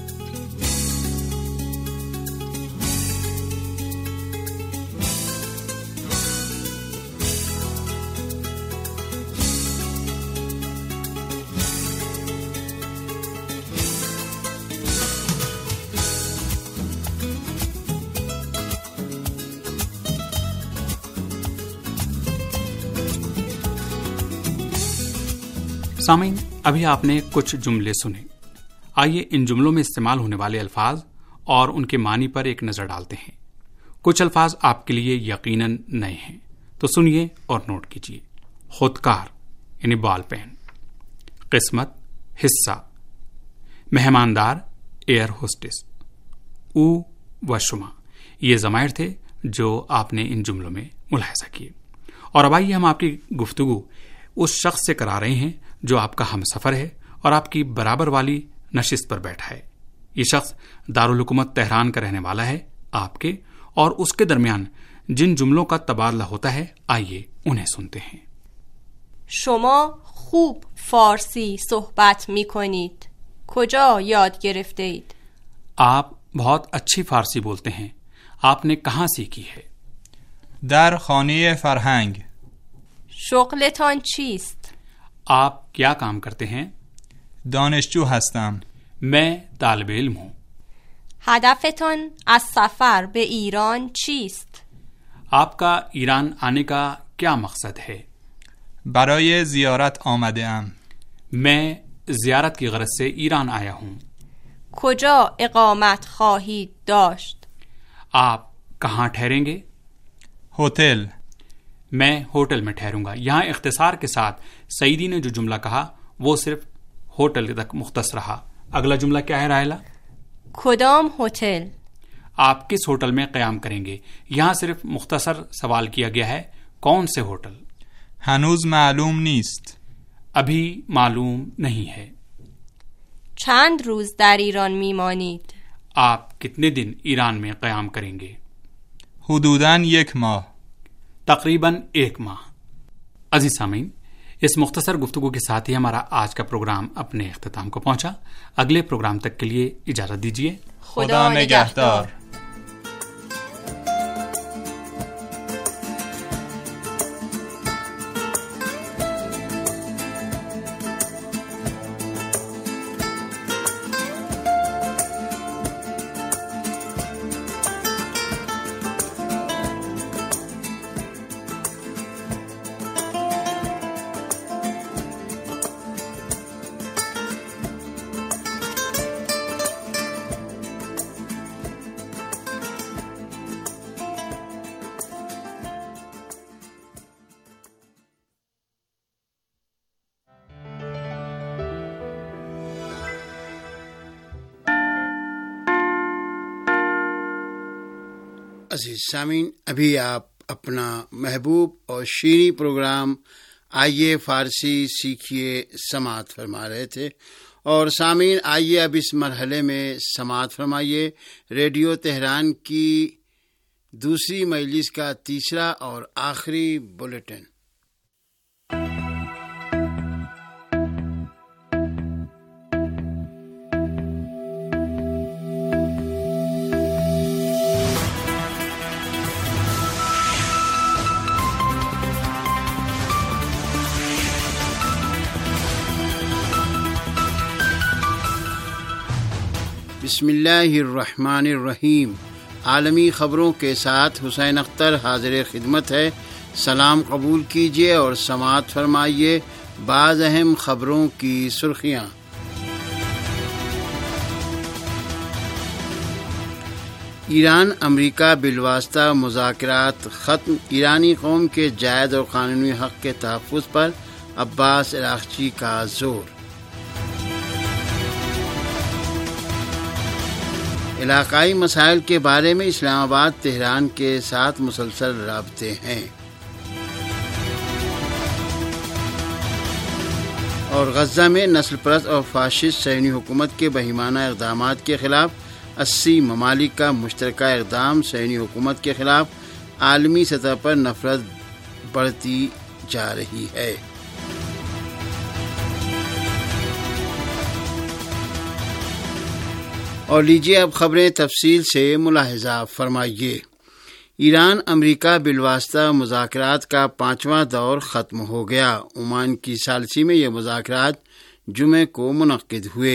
[SPEAKER 7] سامعین، ابھی آپ نے کچھ جملے سنے۔ آئیے ان جملوں میں استعمال ہونے والے الفاظ اور ان کے معنی پر ایک نظر ڈالتے ہیں۔ کچھ الفاظ آپ کے لیے یقیناً نئے ہیں، تو سنیے اور نوٹ کیجیے۔ خودکار یعنی بال پین، قسمت حصہ، مہماندار ایئر ہوسٹس، او و شما یہ ضمائر تھے جو آپ نے ان جملوں میں ملاحظہ کیے۔ اور اب آئیے ہم آپ کی گفتگو اس شخص سے کرا رہے ہیں جو آپ کا ہم سفر ہے اور آپ کی برابر والی نشست پر بیٹھا ہے۔ یہ شخص دارالحکومت تہران کا رہنے والا ہے۔ آپ کے اور اس کے درمیان جن جملوں کا تبادلہ ہوتا ہے، آئیے انہیں سنتے ہیں۔
[SPEAKER 6] شما خوب فارسی صحبت می کنید. کجا یاد گرفته اید؟
[SPEAKER 7] آپ بہت اچھی فارسی بولتے ہیں. آپ نے کہاں سیکھی ہے؟
[SPEAKER 8] در خانه فرهنگ.
[SPEAKER 6] شغلتان چیست؟
[SPEAKER 7] آپ کیا کام کرتے ہیں؟
[SPEAKER 8] دانشجو هستم.
[SPEAKER 7] میں طالب علم ہوں.
[SPEAKER 6] هدفتان از سفر به ایران چیست؟
[SPEAKER 7] آپ کا ایران آنے کا کیا مقصد ہے؟
[SPEAKER 8] برای زیارت آمده ام.
[SPEAKER 7] میں زیارت کی غرض سے ایران آیا ہوں.
[SPEAKER 6] کجا اقامت خواهید داشت؟
[SPEAKER 7] آپ کہاں ٹھہریں گے؟
[SPEAKER 8] هتل.
[SPEAKER 7] میں ہوٹل میں ٹھہروں گا. یہاں اختصار کے ساتھ سعیدی نے جو جملہ کہا وہ صرف ہوٹل تک مختص رہا. اگلا جملہ کیا ہے راحلہ؟
[SPEAKER 6] کدام ہوٹل؟
[SPEAKER 7] آپ کس ہوٹل میں قیام کریں گے؟ یہاں صرف مختصر سوال کیا گیا ہے، کون سے ہوٹل؟
[SPEAKER 8] هنوز معلوم نیست.
[SPEAKER 7] ابھی معلوم نہیں ہے.
[SPEAKER 6] چند روز در ایران میمانید؟
[SPEAKER 7] آپ کتنے دن ایران میں قیام کریں گے؟
[SPEAKER 8] حدوداً 1 ماه.
[SPEAKER 7] تقریباً 1 ماہ. عزیز سامعین، اس مختصر گفتگو کے ساتھ ہی ہمارا آج کا پروگرام اپنے اختتام کو پہنچا. اگلے پروگرام تک کے لیے اجازت دیجیے.
[SPEAKER 8] خدا نگہدار.
[SPEAKER 5] عزیز سامعین، ابھی آپ اپنا محبوب اور شیریں پروگرام آئیے فارسی سیکھیے سماعت فرما رہے تھے. اور سامعین، آئیے اب اس مرحلے میں سماعت فرمائیے ریڈیو تہران کی دوسری مجلس کا تیسرا اور آخری بلیٹن. بسم اللہ الرحمن الرحیم. عالمی خبروں کے ساتھ حسین اختر حاضر خدمت ہے. سلام قبول کیجیے اور سماعت فرمائیے بعض اہم خبروں کی سرخیاں. ایران امریکہ بالواسطہ مذاکرات ختم. ایرانی قوم کے جائز اور قانونی حق کے تحفظ پر عباس عراقچی کا زور. علاقائی مسائل کے بارے میں اسلام آباد تہران کے ساتھ مسلسل رابطے ہیں. اور غزہ میں نسل پرست اور فاشسٹ صہیونی حکومت کے بہیمانہ اقدامات کے خلاف 80 ممالک کا مشترکہ اقدام. صہیونی حکومت کے خلاف عالمی سطح پر نفرت بڑھتی جا رہی ہے. اور لیجیے اب خبریں تفصیل سے ملاحظہ فرمائیے. ایران امریکہ بالواسطہ مذاکرات کا 5واں دور ختم ہو گیا. عمان کی ثالثی میں یہ مذاکرات جمعے کو منعقد ہوئے.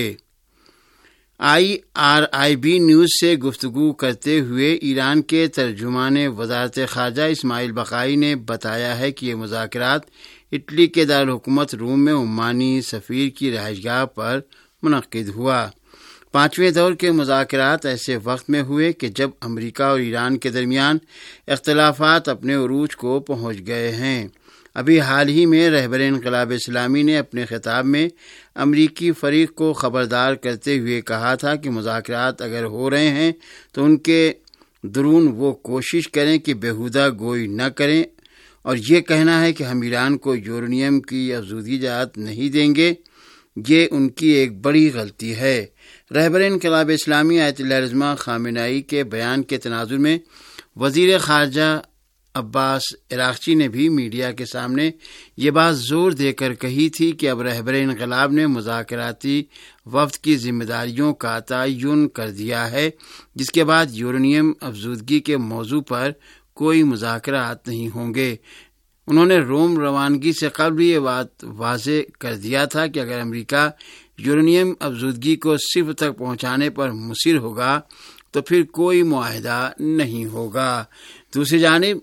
[SPEAKER 5] IRIB نیوز سے گفتگو کرتے ہوئے ایران کے ترجمان وزارت خارجہ اسماعیل بقائی نے بتایا ہے کہ یہ مذاکرات اٹلی کے دارالحکومت روم میں عمانی سفیر کی رہائش گاہ پر منعقد ہوا. 5ویں دور کے مذاکرات ایسے وقت میں ہوئے کہ جب امریکہ اور ایران کے درمیان اختلافات اپنے عروج کو پہنچ گئے ہیں. ابھی حال ہی میں رہبر انقلاب اسلامی نے اپنے خطاب میں امریکی فریق کو خبردار کرتے ہوئے کہا تھا کہ مذاکرات اگر ہو رہے ہیں تو ان کے درون وہ کوشش کریں کہ بیہودہ گوئی نہ کریں، اور یہ کہنا ہے کہ ہم ایران کو یورینیم کی افزودگی اجازت نہیں دیں گے، یہ ان کی ایک بڑی غلطی ہے. رہبر انقلاب اسلامی آیت اللہ رضا خامنہ ای کے بیان کے تناظر میں وزیر خارجہ عباس عراقچی نے بھی میڈیا کے سامنے یہ بات زور دے کر کہی تھی کہ اب رہبر انقلاب نے مذاکراتی وفد کی ذمہ داریوں کا تعین کر دیا ہے، جس کے بعد یورینیم افزودگی کے موضوع پر کوئی مذاکرات نہیں ہوں گے۔ انہوں نے روم روانگی سے قبل یہ بات واضح کر دیا تھا کہ اگر امریکہ یورینیم افزودگی کو صفر تک پہنچانے پر مصر ہوگا تو پھر کوئی معاہدہ نہیں ہوگا۔ دوسری جانب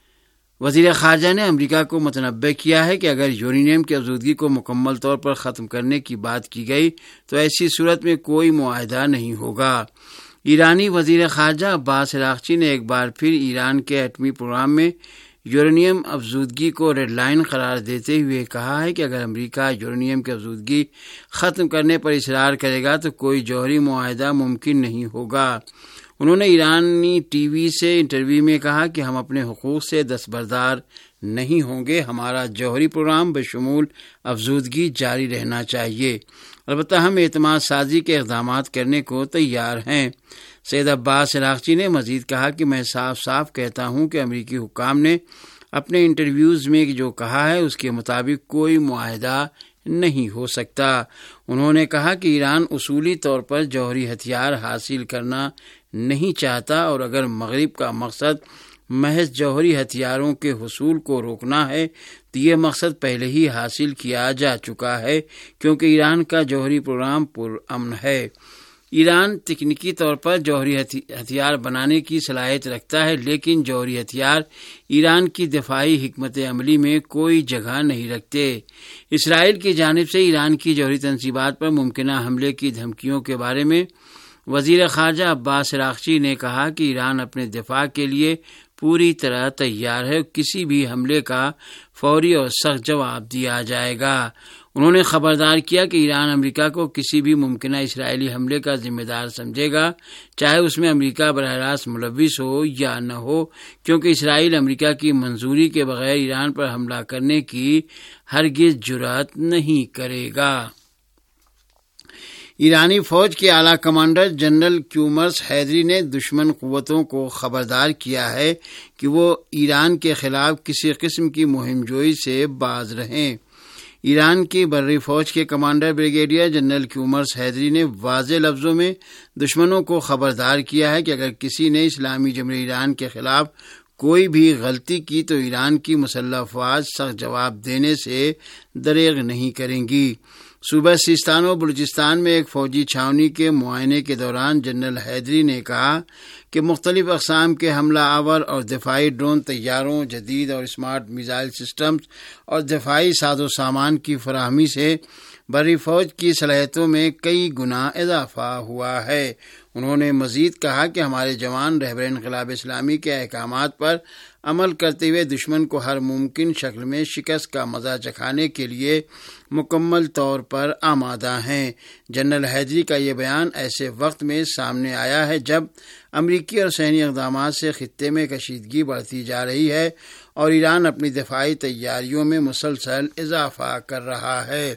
[SPEAKER 5] وزیر خارجہ نے امریکہ کو متنبہ کیا ہے کہ اگر یورینیم کی افزودگی کو مکمل طور پر ختم کرنے کی بات کی گئی تو ایسی صورت میں کوئی معاہدہ نہیں ہوگا۔ ایرانی وزیر خارجہ عباس عراقچی نے ایک بار پھر ایران کے ایٹمی پروگرام میں یورینیم افزودگی کو ریڈ لائن قرار دیتے ہوئے کہا ہے کہ اگر امریکہ یورینیم کی افزودگی ختم کرنے پر اصرار کرے گا تو کوئی جوہری معاہدہ ممکن نہیں ہوگا۔ انہوں نے ایرانی ٹی وی سے انٹرویو میں کہا کہ ہم اپنے حقوق سے دستبردار نہیں ہوں گے، ہمارا جوہری پروگرام بشمول افزودگی جاری رہنا چاہیے، البتہ ہم اعتماد سازی کے اقدامات کرنے کو تیار ہیں۔ سید عباس عراقچی نے مزید کہا کہ میں صاف صاف کہتا ہوں کہ امریکی حکام نے اپنے انٹرویوز میں جو کہا ہے اس کے مطابق کوئی معاہدہ نہیں ہو سکتا۔ انہوں نے کہا کہ ایران اصولی طور پر جوہری ہتھیار حاصل کرنا نہیں چاہتا، اور اگر مغرب کا مقصد محض جوہری ہتھیاروں کے حصول کو روکنا ہے تو یہ مقصد پہلے ہی حاصل کیا جا چکا ہے، کیونکہ ایران کا جوہری پروگرام پرامن ہے۔ ایران تکنیکی طور پر جوہری ہتھیار بنانے کی صلاحیت رکھتا ہے، لیکن جوہری ہتھیار ایران کی دفاعی حکمت عملی میں کوئی جگہ نہیں رکھتے۔ اسرائیل کی جانب سے ایران کی جوہری تنصیبات پر ممکنہ حملے کی دھمکیوں کے بارے میں وزیر خارجہ عباس عراقچی نے کہا کہ ایران اپنے دفاع کے لیے پوری طرح تیار ہے، کسی بھی حملے کا فوری اور سخت جواب دیا جائے گا۔ انہوں نے خبردار کیا کہ ایران امریکہ کو کسی بھی ممکنہ اسرائیلی حملے کا ذمہ دار سمجھے گا، چاہے اس میں امریکہ براہ راست ملوث ہو یا نہ ہو، کیونکہ اسرائیل امریکہ کی منظوری کے بغیر ایران پر حملہ کرنے کی ہرگز جرأت نہیں کرے گا۔ ایرانی فوج کے اعلیٰ کمانڈر جنرل قیومرث حیدری نے دشمن قوتوں کو خبردار کیا ہے کہ وہ ایران کے خلاف کسی قسم کی مہم جوئی سے باز رہیں۔ ایران کی بری فوج کے کمانڈر بریگیڈیئر جنرل قیومرث حیدری نے واضح لفظوں میں دشمنوں کو خبردار کیا ہے کہ اگر کسی نے اسلامی جمہوریہ ایران کے خلاف کوئی بھی غلطی کی تو ایران کی مسلح افواج سخت جواب دینے سے دریغ نہیں کریں گی۔ صوبہ سیستان و بلوچستان میں ایک فوجی چھاونی کے معائنے کے دوران جنرل حیدری نے کہا کہ مختلف اقسام کے حملہ آور اور دفاعی ڈرون طیاروں، جدید اور اسمارٹ میزائل سسٹمز اور دفاعی ساز و سامان کی فراہمی سے بری فوج کی صلاحیتوں میں کئی گنا اضافہ ہوا ہے۔ انہوں نے مزید کہا کہ ہمارے جوان رہبر انقلاب اسلامی کے احکامات پر عمل کرتے ہوئے دشمن کو ہر ممکن شکل میں شکست کا مزہ چکھانے کے لیے مکمل طور پر آمادہ ہیں۔ جنرل حیدری کا یہ بیان ایسے وقت میں سامنے آیا ہے جب امریکی اور صہیونی اقدامات سے خطے میں کشیدگی بڑھتی جا رہی ہے اور ایران اپنی دفاعی تیاریوں میں مسلسل اضافہ کر رہا ہے۔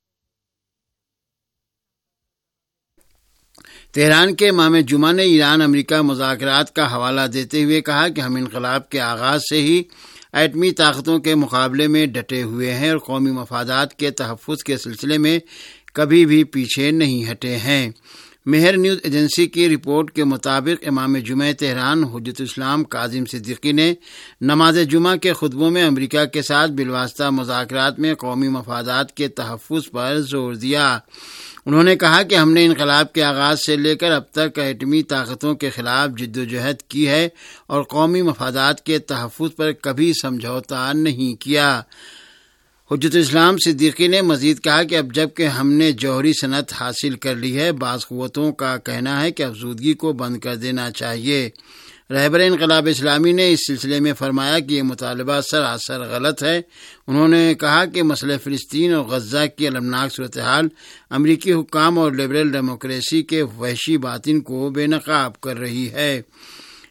[SPEAKER 5] تہران کے امام جمعہ نے ایران امریکہ مذاکرات کا حوالہ دیتے ہوئے کہا کہ ہم انقلاب کے آغاز سے ہی ایٹمی طاقتوں کے مقابلے میں ڈٹے ہوئے ہیں اور قومی مفادات کے تحفظ کے سلسلے میں کبھی بھی پیچھے نہیں ہٹے ہیں۔ مہر نیوز ایجنسی کی رپورٹ کے مطابق امام جمعہ تہران حجت الاسلام کاظم صدیقی نے نماز جمعہ کے خطبوں میں امریکہ کے ساتھ بالواسطہ مذاکرات میں قومی مفادات کے تحفظ پر زور دیا۔ انہوں نے کہا کہ ہم نے انقلاب کے آغاز سے لے کر اب تک ایٹمی طاقتوں کے خلاف جدوجہد کی ہے اور قومی مفادات کے تحفظ پر کبھی سمجھوتا نہیں کیا۔ حجت اسلام صدیقی نے مزید کہا کہ اب جب کہ ہم نے جوہری صنعت حاصل کر لی ہے، بعض قوتوں کا کہنا ہے کہ افزودگی کو بند کر دینا چاہیے۔ رہبر انقلاب اسلامی نے اس سلسلے میں فرمایا کہ یہ مطالبہ سراسر غلط ہے۔ انہوں نے کہا کہ مسئلہ فلسطین اور غزہ کی المناک صورتحال امریکی حکام اور لبرل ڈیموکریسی کے وحشی باطن کو بے نقاب کر رہی ہے۔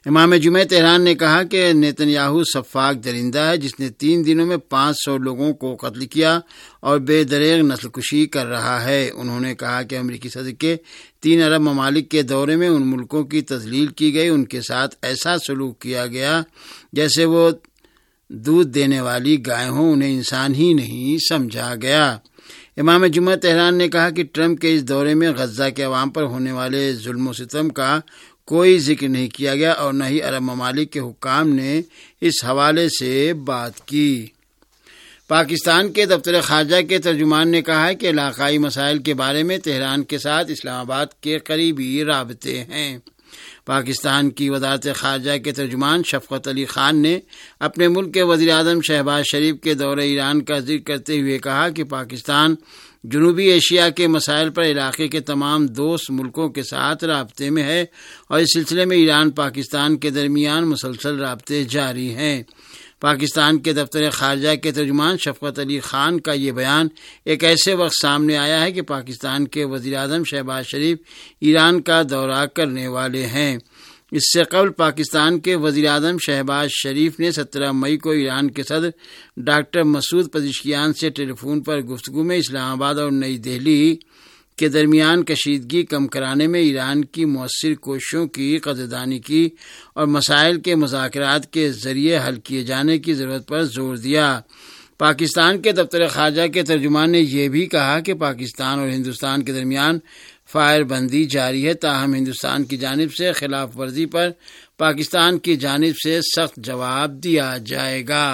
[SPEAKER 5] امام جمعہ تہران نے کہا کہ نیتن یاہو سفاک درندہ ہے جس نے 3 دنوں میں 500 لوگوں کو قتل کیا اور بے دریغ نسل کشی کر رہا ہے۔ انہوں نے کہا کہ امریکی صدر کے 3 عرب ممالک کے دورے میں ان ملکوں کی تذلیل کی گئی، ان کے ساتھ ایسا سلوک کیا گیا جیسے وہ دودھ دینے والی گائے ہوں، انہیں انسان ہی نہیں سمجھا گیا۔ امام جمعہ تہران نے کہا کہ ٹرمپ کے اس دورے میں غزہ کے عوام پر ہونے والے ظلم و ستم کا کوئی ذکر نہیں کیا گیا اور نہ ہی عرب ممالک کے حکام نے اس حوالے سے بات کی۔ پاکستان کے دفتر خارجہ کے ترجمان نے کہا ہے کہ علاقائی مسائل کے بارے میں تہران کے ساتھ اسلام آباد کے قریبی رابطے ہیں۔ پاکستان کی وزارت خارجہ کے ترجمان شفقت علی خان نے اپنے ملک کے وزیر اعظم شہباز شریف کے دورہ ایران کا ذکر کرتے ہوئے کہا کہ پاکستان جنوبی ایشیا کے مسائل پر علاقے کے تمام دوست ملکوں کے ساتھ رابطے میں ہے اور اس سلسلے میں ایران پاکستان کے درمیان مسلسل رابطے جاری ہیں۔ پاکستان کے دفتر خارجہ کے ترجمان شفقت علی خان کا یہ بیان ایک ایسے وقت سامنے آیا ہے کہ پاکستان کے وزیر اعظم شہباز شریف ایران کا دورہ کرنے والے ہیں۔ اس سے قبل پاکستان کے وزیر اعظم شہباز شریف نے 17 مئی کو ایران کے صدر ڈاکٹر مسعود پزشکیان سے ٹیلی فون پر گفتگو میں اسلام آباد اور نئی دہلی کے درمیان کشیدگی کم کرانے میں ایران کی مؤثر کوششوں کی قدردانی کی اور مسائل کے مذاکرات کے ذریعے حل کیے جانے کی ضرورت پر زور دیا۔ پاکستان کے دفتر خارجہ کے ترجمان نے یہ بھی کہا کہ پاکستان اور ہندوستان کے درمیان فائر بندی جاری ہے، تاہم ہندوستان کی جانب سے خلاف ورزی پر پاکستان کی جانب سے سخت جواب دیا جائے گا۔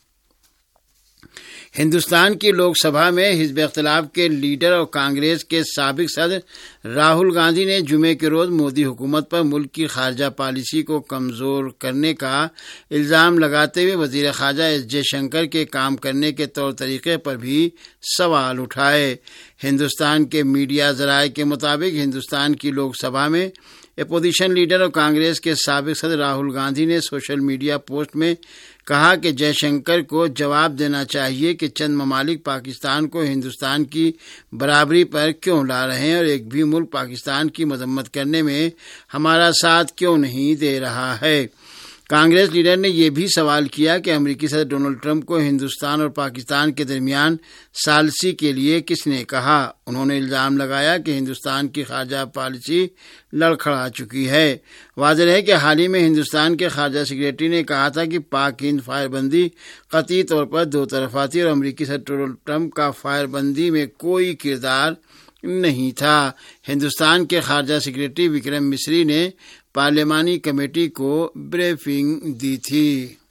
[SPEAKER 5] ہندوستان کی لوک سبھا میں حزب اختلاف کے لیڈر اور کانگریس کے سابق صدر راہل گاندھی نے جمعے کے روز مودی حکومت پر ملک کی خارجہ پالیسی کو کمزور کرنے کا الزام لگاتے ہوئے وزیر خارجہ ایس جے شنکر کے کام کرنے کے طور طریقے پر بھی سوال اٹھائے۔ ہندوستان کے میڈیا ذرائع کے مطابق ہندوستان کی لوک سبھا میں اپوزیشن لیڈر اور کانگریس کے سابق صدر راہل گاندھی نے سوشل میڈیا پوسٹ میں کہا کہ جے شنکر کو جواب دینا چاہیے کہ چند ممالک پاکستان کو ہندوستان کی برابری پر کیوں لا رہے ہیں اور ایک بھی ملک پاکستان کی مذمت کرنے میں ہمارا ساتھ کیوں نہیں دے رہا ہے۔ کانگریس لیڈر نے یہ بھی سوال کیا کہ امریکی صدر ڈونلڈ ٹرمپ کو ہندوستان اور پاکستان کے درمیان ثالثی کے لیے کس نے کہا۔ انہوں نے الزام لگایا کہ ہندوستان کی خارجہ پالیسی لڑکھڑا چکی ہے۔ واضح ہے کہ حال ہی میں ہندوستان کے خارجہ سیکریٹری نے کہا تھا کہ پاک ہند فائر بندی قطعی طور پر دو طرفہ تھی اور امریکی صدر ڈونلڈ ٹرمپ کا فائر بندی میں کوئی کردار نہیں تھا۔ ہندوستان کے خارجہ سیکریٹری وکرم مسری نے پارلیمانی کمیٹی کو بریفنگ دی تھی۔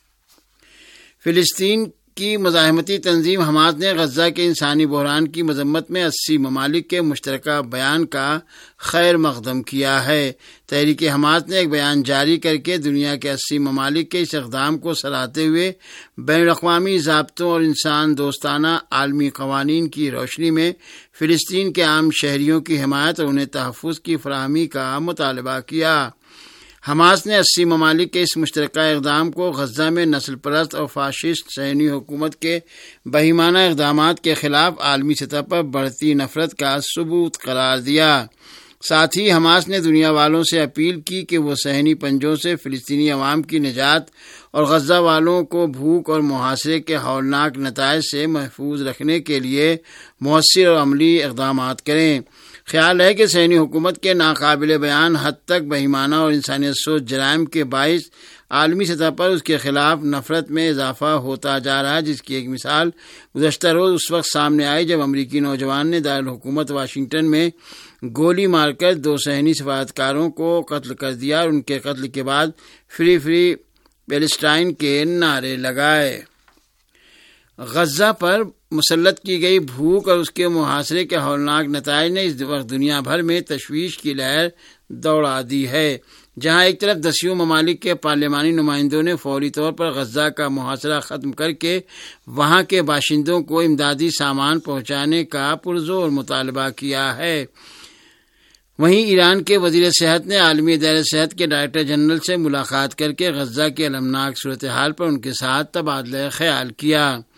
[SPEAKER 5] فلسطین کی مزاحمتی تنظیم حماس نے غزہ کے انسانی بحران کی مذمت میں 80 ممالک کے مشترکہ بیان کا خیر مقدم کیا ہے۔ تحریک حماس نے ایک بیان جاری کر کے دنیا کے 80 ممالک کے اس اقدام کو سراہتے ہوئے بین الاقوامی ضابطوں اور انسان دوستانہ عالمی قوانین کی روشنی میں فلسطین کے عام شہریوں کی حمایت اور انہیں تحفظ کی فراہمی کا مطالبہ کیا۔ حماس نے 80 ممالک کے اس مشترکہ اقدام کو غزہ میں نسل پرست اور فاشسٹ صہیونی حکومت کے بہیمانہ اقدامات کے خلاف عالمی سطح پر بڑھتی نفرت کا ثبوت قرار دیا۔ ساتھ ہی حماس نے دنیا والوں سے اپیل کی کہ وہ صہیونی پنجوں سے فلسطینی عوام کی نجات اور غزہ والوں کو بھوک اور محاصرے کے ہولناک نتائج سے محفوظ رکھنے کے لیے مؤثر اور عملی اقدامات کریں۔ خیال ہے کہ صہیونی حکومت کے ناقابل بیان حد تک بہیمانہ اور انسانیت سوز جرائم کے باعث عالمی سطح پر اس کے خلاف نفرت میں اضافہ ہوتا جا رہا ہے، جس کی ایک مثال گزشتہ روز اس وقت سامنے آئی جب امریکی نوجوان نے دارالحکومت واشنگٹن میں گولی مار کر 2 صہیونی سفارتکاروں کو قتل کر دیا اور ان کے قتل کے بعد فری فری پیلسٹائن کے نعرے لگائے۔ غزہ پر مسلط کی گئی بھوک اور اس کے محاصرے کے ہولناک نتائج نے اس وقت دنیا بھر میں تشویش کی لہر دوڑا دی ہے۔ جہاں ایک طرف 10 ممالک کے پارلیمانی نمائندوں نے فوری طور پر غزہ کا محاصرہ ختم کر کے وہاں کے باشندوں کو امدادی سامان پہنچانے کا پرزور مطالبہ کیا ہے، وہیں ایران کے وزیر صحت نے عالمی ادارہ صحت کے ڈائریکٹر جنرل سے ملاقات کر کے غزہ کی المناک صورتحال پر ان کے ساتھ تبادلہ خیال کیا۔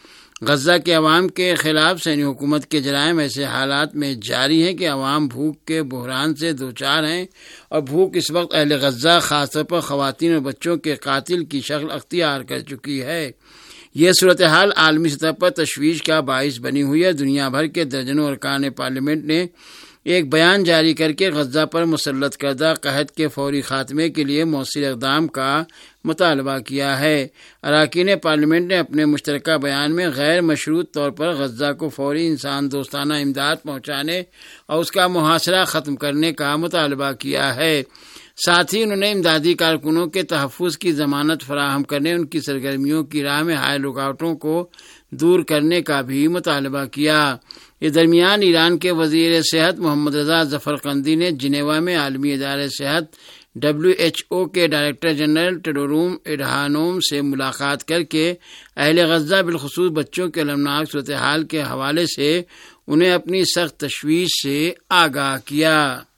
[SPEAKER 5] غزہ کے عوام کے خلاف صہیونی حکومت کے جرائم ایسے حالات میں جاری ہیں کہ عوام بھوک کے بحران سے دوچار ہیں، اور بھوک اس وقت اہل غزہ خاص طور پر خواتین اور بچوں کے قاتل کی شکل اختیار کر چکی ہے۔ یہ صورتحال عالمی سطح پر تشویش کا باعث بنی ہوئی ہے۔ دنیا بھر کے درجنوں ارکان پارلیمنٹ نے ایک بیان جاری کر کے غزہ پر مسلط کردہ قحط کے فوری خاتمے کے لیے مؤثر اقدام کا مطالبہ کیا ہے۔ اراکین پارلیمنٹ نے اپنے مشترکہ بیان میں غیر مشروط طور پر غزہ کو فوری انسان دوستانہ امداد پہنچانے اور اس کا محاصرہ ختم کرنے کا مطالبہ کیا ہے۔ ساتھ ہی انہوں نے امدادی کارکنوں کے تحفظ کی ضمانت فراہم کرنے، ان کی سرگرمیوں کی راہ میں حائل رکاوٹوں کو دور کرنے کا بھی مطالبہ کیا۔ اس درمیان ایران کے وزیر صحت محمد رضا ظفرقندی نے جنیوا میں عالمی ادارہ صحت WHO کے ڈائریکٹر جنرل ٹیڈروس اڈہانوم سے ملاقات کر کے اہل غزہ بالخصوص بچوں کے المناک صورتحال کے حوالے سے انہیں اپنی سخت تشویش سے آگاہ کیا۔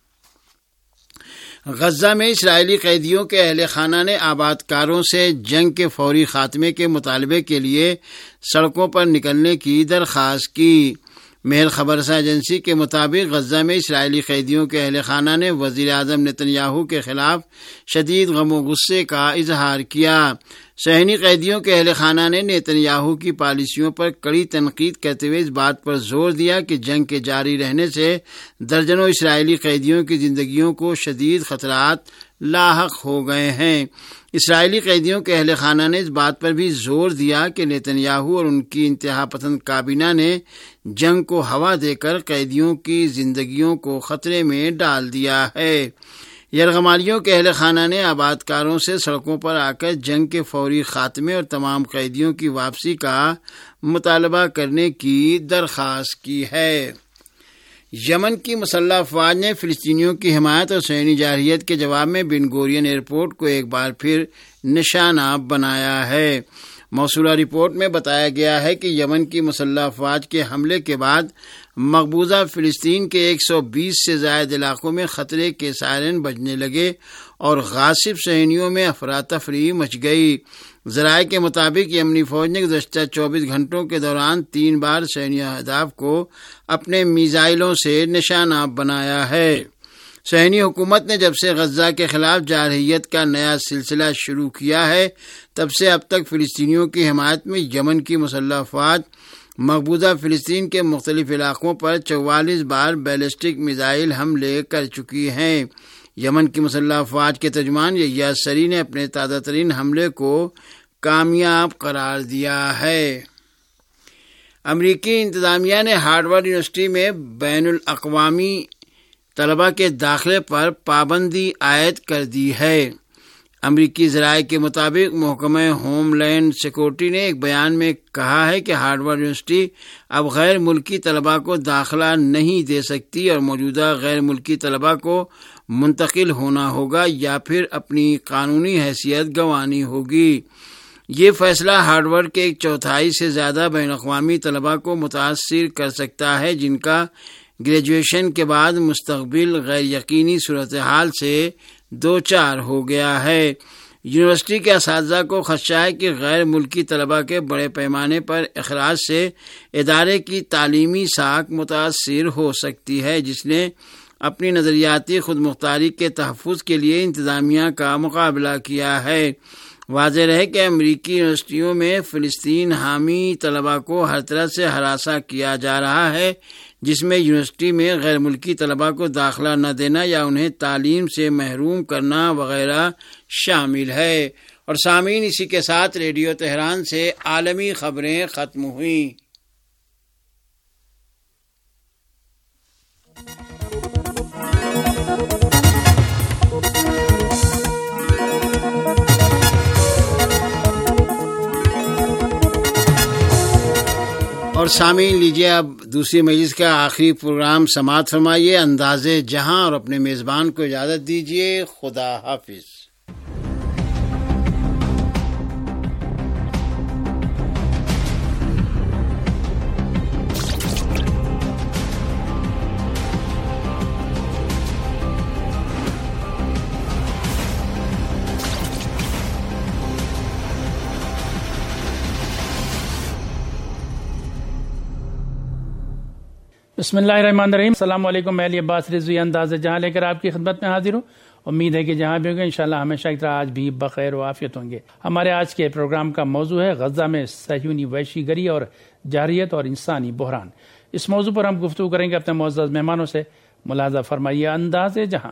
[SPEAKER 5] غزہ میں اسرائیلی قیدیوں کے اہل خانہ نے آباد کاروں سے جنگ کے فوری خاتمے کے مطالبے کے لیے سڑکوں پر نکلنے کی درخواست کی۔ میل خبرسہ ایجنسی کے مطابق غزہ میں اسرائیلی قیدیوں کے اہل خانہ نے وزیر اعظم نتن یاہو کے خلاف شدید غم و غصے کا اظہار کیا۔ صہیونی قیدیوں کے اہل خانہ نے نتن یاہو کی پالیسیوں پر کڑی تنقید کرتے ہوئے اس بات پر زور دیا کہ جنگ کے جاری رہنے سے درجنوں اسرائیلی قیدیوں کی زندگیوں کو شدید خطرات لاحق ہو گئے ہیں۔ اسرائیلی قیدیوں کے اہل خانہ نے اس بات پر بھی زور دیا کہ نتن یاہو اور ان کی انتہا پسند کابینہ نے جنگ کو ہوا دے کر قیدیوں کی زندگیوں کو خطرے میں ڈال دیا ہے۔ یرغمالیوں کے اہل خانہ نے آباد کاروں سے سڑکوں پر آ کر جنگ کے فوری خاتمے اور تمام قیدیوں کی واپسی کا مطالبہ کرنے کی درخواست کی ہے۔ یمن کی مسلح افواج نے فلسطینیوں کی حمایت اور صہیونی جارحیت کے جواب میں بن گورین ایئرپورٹ کو ایک بار پھر نشانہ بنایا ہے۔ موصولہ رپورٹ میں بتایا گیا ہے کہ یمن کی مسلح افواج کے حملے کے بعد مقبوضہ فلسطین کے 120 سے زائد علاقوں میں خطرے کے سائرن بجنے لگے اور غاصب صہیونیوں میں افراتفری مچ گئی۔ ذرائع کے مطابق یمنی فوج نے گزشتہ 24 گھنٹوں کے دوران 3 بار صہیونی اہداف کو اپنے میزائلوں سے نشانہ بنایا ہے۔ صہیونی حکومت نے جب سے غزہ کے خلاف جارحیت کا نیا سلسلہ شروع کیا ہے تب سے اب تک فلسطینیوں کی حمایت میں یمن کی مسلح افواج مقبوضہ فلسطین کے مختلف علاقوں پر 44 بار بیلسٹک میزائل حملے کر چکی ہیں۔ یمن کی مسلح افواج کے ترجمان یحییٰ سری نے اپنے تازہ ترین حملے کو کامیاب قرار دیا ہے۔ امریکی انتظامیہ نے ہارورڈ یونیورسٹی میں بین الاقوامی طلباء کے داخلے پر پابندی عائد کر دی ہے۔ امریکی ذرائع کے مطابق محکمہ ہوم لینڈ سیکورٹی نے ایک بیان میں کہا ہے کہ ہارورڈ یونیورسٹی اب غیر ملکی طلباء کو داخلہ نہیں دے سکتی اور موجودہ غیر ملکی طلباء کو منتقل ہونا ہوگا یا پھر اپنی قانونی حیثیت گنوانی ہوگی۔ یہ فیصلہ ہارورڈ کے 1/4 سے زیادہ بین الاقوامی طلباء کو متاثر کر سکتا ہے جن کا گریجویشن کے بعد مستقبل غیر یقینی صورتحال سے دوچار ہو گیا ہے۔ یونیورسٹی کے اساتذہ کو خدشہ ہے کہ غیر ملکی طلباء کے بڑے پیمانے پر اخراج سے ادارے کی تعلیمی ساکھ متاثر ہو سکتی ہے جس نے اپنی نظریاتی خود مختاری کے تحفظ کے لیے انتظامیہ کا مقابلہ کیا ہے۔ واضح رہے کہ امریکی یونیورسٹیوں میں فلسطین حامی طلباء کو ہر طرح سے ہراساں کیا جا رہا ہے جس میں یونیورسٹی میں غیر ملکی طلباء کو داخلہ نہ دینا یا انہیں تعلیم سے محروم کرنا وغیرہ شامل ہے۔ اور سامعین، اسی کے ساتھ ریڈیو تہران سے عالمی خبریں ختم ہوئیں۔ اور سامعین، لیجیے اب دوسری مجلس کا آخری پروگرام سماعت فرمائیے، انداز جہاں، اور اپنے میزبان کو اجازت دیجیے۔ خدا حافظ۔
[SPEAKER 9] بسم اللہ الرحمن الرحیم. السلام علیکم. میں علی عباس رضوی انداز جہاں لے کر آپ کی خدمت میں حاضر ہوں. امید ہے کہ جہاں بھی ہوں گے انشاءاللہ ہمیشہ کی طرح آج بھی بخیر و عافیت ہوں گے. ہمارے آج کے پروگرام کا موضوع ہے غزہ میں صہیونی وحشی گری اور جارحیت اور انسانی بحران. اس موضوع پر ہم گفتگو کریں گے اپنے معزز مہمانوں سے. ملاحظہ فرمائیے انداز جہاں.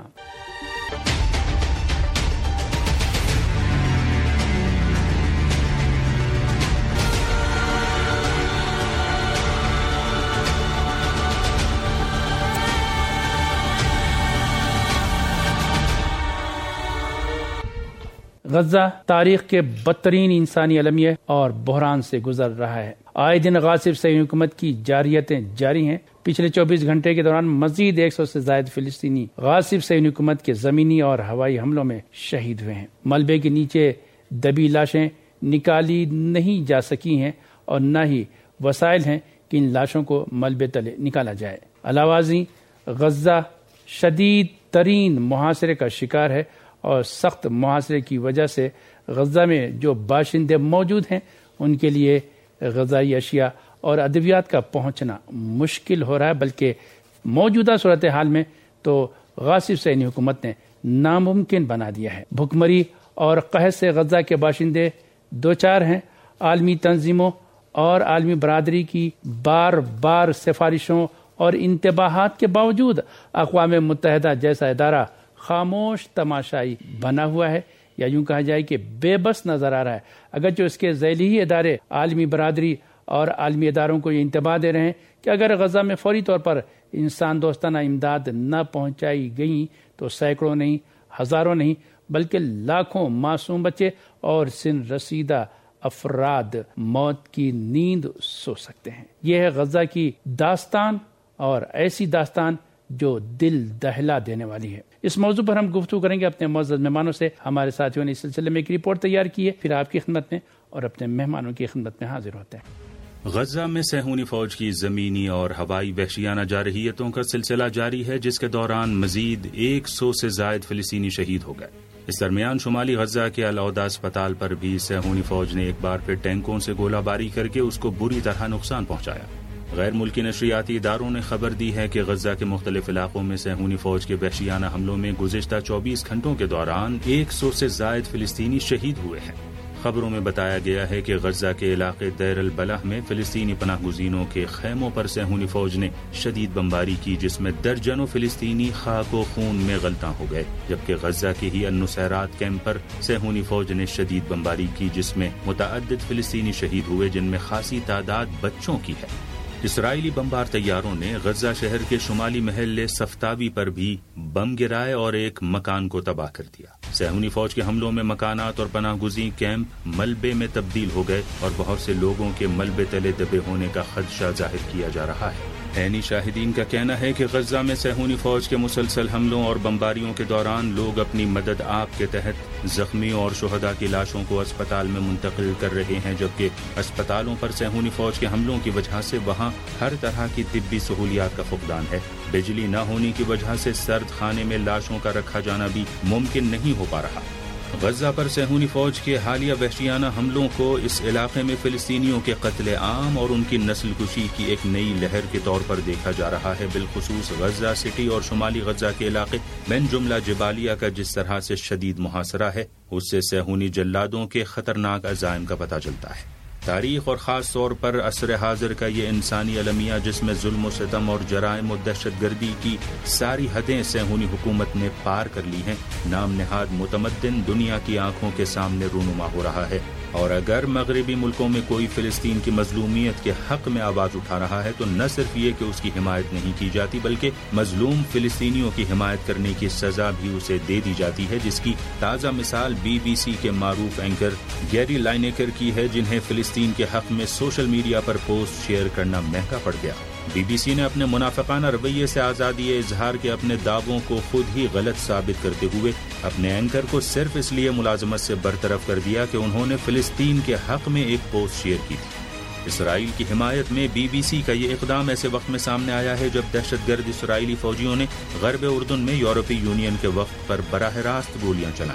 [SPEAKER 9] غزہ تاریخ کے بدترین انسانی المیہ اور بحران سے گزر رہا ہے. آئے دن غاصب صہیونی حکومت کی جارحیتیں جاری ہیں. پچھلے 24 گھنٹے کے دوران مزید 100 سے زائد فلسطینی غاصب صہیونی حکومت کے زمینی اور ہوائی حملوں میں شہید ہوئے ہیں. ملبے کے نیچے دبی لاشیں نکالی نہیں جا سکی ہیں اور نہ ہی وسائل ہیں کہ ان لاشوں کو ملبے تلے نکالا جائے. علاوہ ازیں غزہ شدید ترین محاصرے کا شکار ہے اور سخت محاصرے کی وجہ سے غزہ میں جو باشندے موجود ہیں ان کے لیے غذائی اشیاء اور ادویات کا پہنچنا مشکل ہو رہا ہے. بلکہ موجودہ صورتحال میں تو غاصب صہیونی حکومت نے ناممکن بنا دیا ہے. بھوکمری اور قحط سے غزہ کے باشندے دوچار ہیں. عالمی تنظیموں اور عالمی برادری کی بار بار سفارشوں اور انتباہات کے باوجود اقوام متحدہ جیسا ادارہ خاموش تماشائی بنا ہوا ہے، یا یوں کہا جائے کہ بے بس نظر آ رہا ہے. اگرچہ اس کے ذیلی ہی ادارے عالمی برادری اور عالمی اداروں کو یہ انتباہ دے رہے ہیں کہ اگر غزہ میں فوری طور پر انسان دوستانہ امداد نہ پہنچائی گئی تو سینکڑوں نہیں، ہزاروں نہیں، بلکہ لاکھوں معصوم بچے اور سن رسیدہ افراد موت کی نیند سو سکتے ہیں. یہ ہے غزہ کی داستان، اور ایسی داستان جو دل دہلا دینے والی ہے. اس موضوع پر ہم گفتگو کریں گے اپنے معزز مہمانوں سے. ہمارے ساتھیوں نے اس سلسلے میں ایک رپورٹ تیار کی ہے، پھر آپ کی خدمت میں اور اپنے مہمانوں کی خدمت میں حاضر ہوتے ہیں.
[SPEAKER 4] غزہ میں صہیونی فوج کی زمینی اور ہوائی وحشیانہ جارحیتوں کا سلسلہ جاری ہے، جس کے دوران مزید 100 سے زائد فلسطینی شہید ہو گئے. اس درمیان شمالی غزہ کے العودہ اسپتال پر بھی صہیونی فوج نے ایک بار پھر ٹینکوں سے گولہ باری کر کے اس کو بری طرح نقصان پہنچایا. غیر ملکی نشریاتی اداروں نے خبر دی ہے کہ غزہ کے مختلف علاقوں میں صہیونی فوج کے وحشیانہ حملوں میں گزشتہ 24 گھنٹوں کے دوران 100 سے زائد فلسطینی شہید ہوئے ہیں. خبروں میں بتایا گیا ہے کہ غزہ کے علاقے دیر البلح میں فلسطینی پناہ گزینوں کے خیموں پر صہیونی فوج نے شدید بمباری کی، جس میں درجنوں فلسطینی خاک و خون میں غلطاں ہو گئے. جبکہ غزہ کے ہی النصیرات کیمپ پر صہیونی فوج نے شدید بمباری کی، جس میں متعدد فلسطینی شہید ہوئے، جن میں خاصی تعداد بچوں کی ہے. اسرائیلی بمبار طیاروں نے غزہ شہر کے شمالی محلے صفتاوی پر بھی بم گرائے اور ایک مکان کو تباہ کر دیا. صہیونی فوج کے حملوں میں مکانات اور پناہ گزین کیمپ ملبے میں تبدیل ہو گئے اور بہت سے لوگوں کے ملبے تلے دبے ہونے کا خدشہ ظاہر کیا جا رہا ہے. عینی شاہدین کا کہنا ہے کہ غزہ میں صہیونی فوج کے مسلسل حملوں اور بمباریوں کے دوران لوگ اپنی مدد آپ کے تحت زخمیوں اور شہداء کی لاشوں کو اسپتال میں منتقل کر رہے ہیں، جبکہ اسپتالوں پر صہیونی فوج کے حملوں کی وجہ سے وہاں ہر طرح کی طبی سہولیات کا فقدان ہے. بجلی نہ ہونے کی وجہ سے سرد خانے میں لاشوں کا رکھا جانا بھی ممکن نہیں ہو پا رہا. غزہ پر صہیونی فوج کے حالیہ وحشیانہ حملوں کو اس علاقے میں فلسطینیوں کے قتل عام اور ان کی نسل کشی کی ایک نئی لہر کے طور پر دیکھا جا رہا ہے. بالخصوص غزہ سٹی اور شمالی غزہ کے علاقے من جملہ جبالیہ کا جس طرح سے شدید محاصرہ ہے، اس سے صہیونی جلادوں کے خطرناک عزائم کا پتہ چلتا ہے. تاریخ اور خاص طور پر عصر حاضر کا یہ انسانی المیہ، جس میں ظلم و ستم اور جرائم و دہشت گردی کی ساری حدیں صہیونی حکومت نے پار کر لی ہیں، نام نہاد متمدن دنیا کی آنکھوں کے سامنے رونما ہو رہا ہے. اور اگر مغربی ملکوں میں کوئی فلسطین کی مظلومیت کے حق میں آواز اٹھا رہا ہے تو نہ صرف یہ کہ اس کی حمایت نہیں کی جاتی، بلکہ مظلوم فلسطینیوں کی حمایت کرنے کی سزا بھی اسے دے دی جاتی ہے، جس کی تازہ مثال BBC کے معروف اینکر گیری لائنیکر کی ہے، جنہیں فلسطین کے حق میں سوشل میڈیا پر پوسٹ شیئر کرنا مہنگا پڑ گیا. BBC نے اپنے منافقانہ رویے سے آزادی اظہار کے اپنے دعووں کو خود ہی غلط ثابت کرتے ہوئے اپنے اینکر کو صرف اس لیے ملازمت سے برطرف کر دیا کہ انہوں نے فلسطین کے حق میں ایک پوسٹ شیئر کی تھی. اسرائیل کی حمایت میں BBC کا یہ اقدام ایسے وقت میں سامنے آیا ہے جب دہشت گرد اسرائیلی فوجیوں نے غرب اردن میں یورپی یونین کے وفد پر براہ راست گولیاں چلائیں.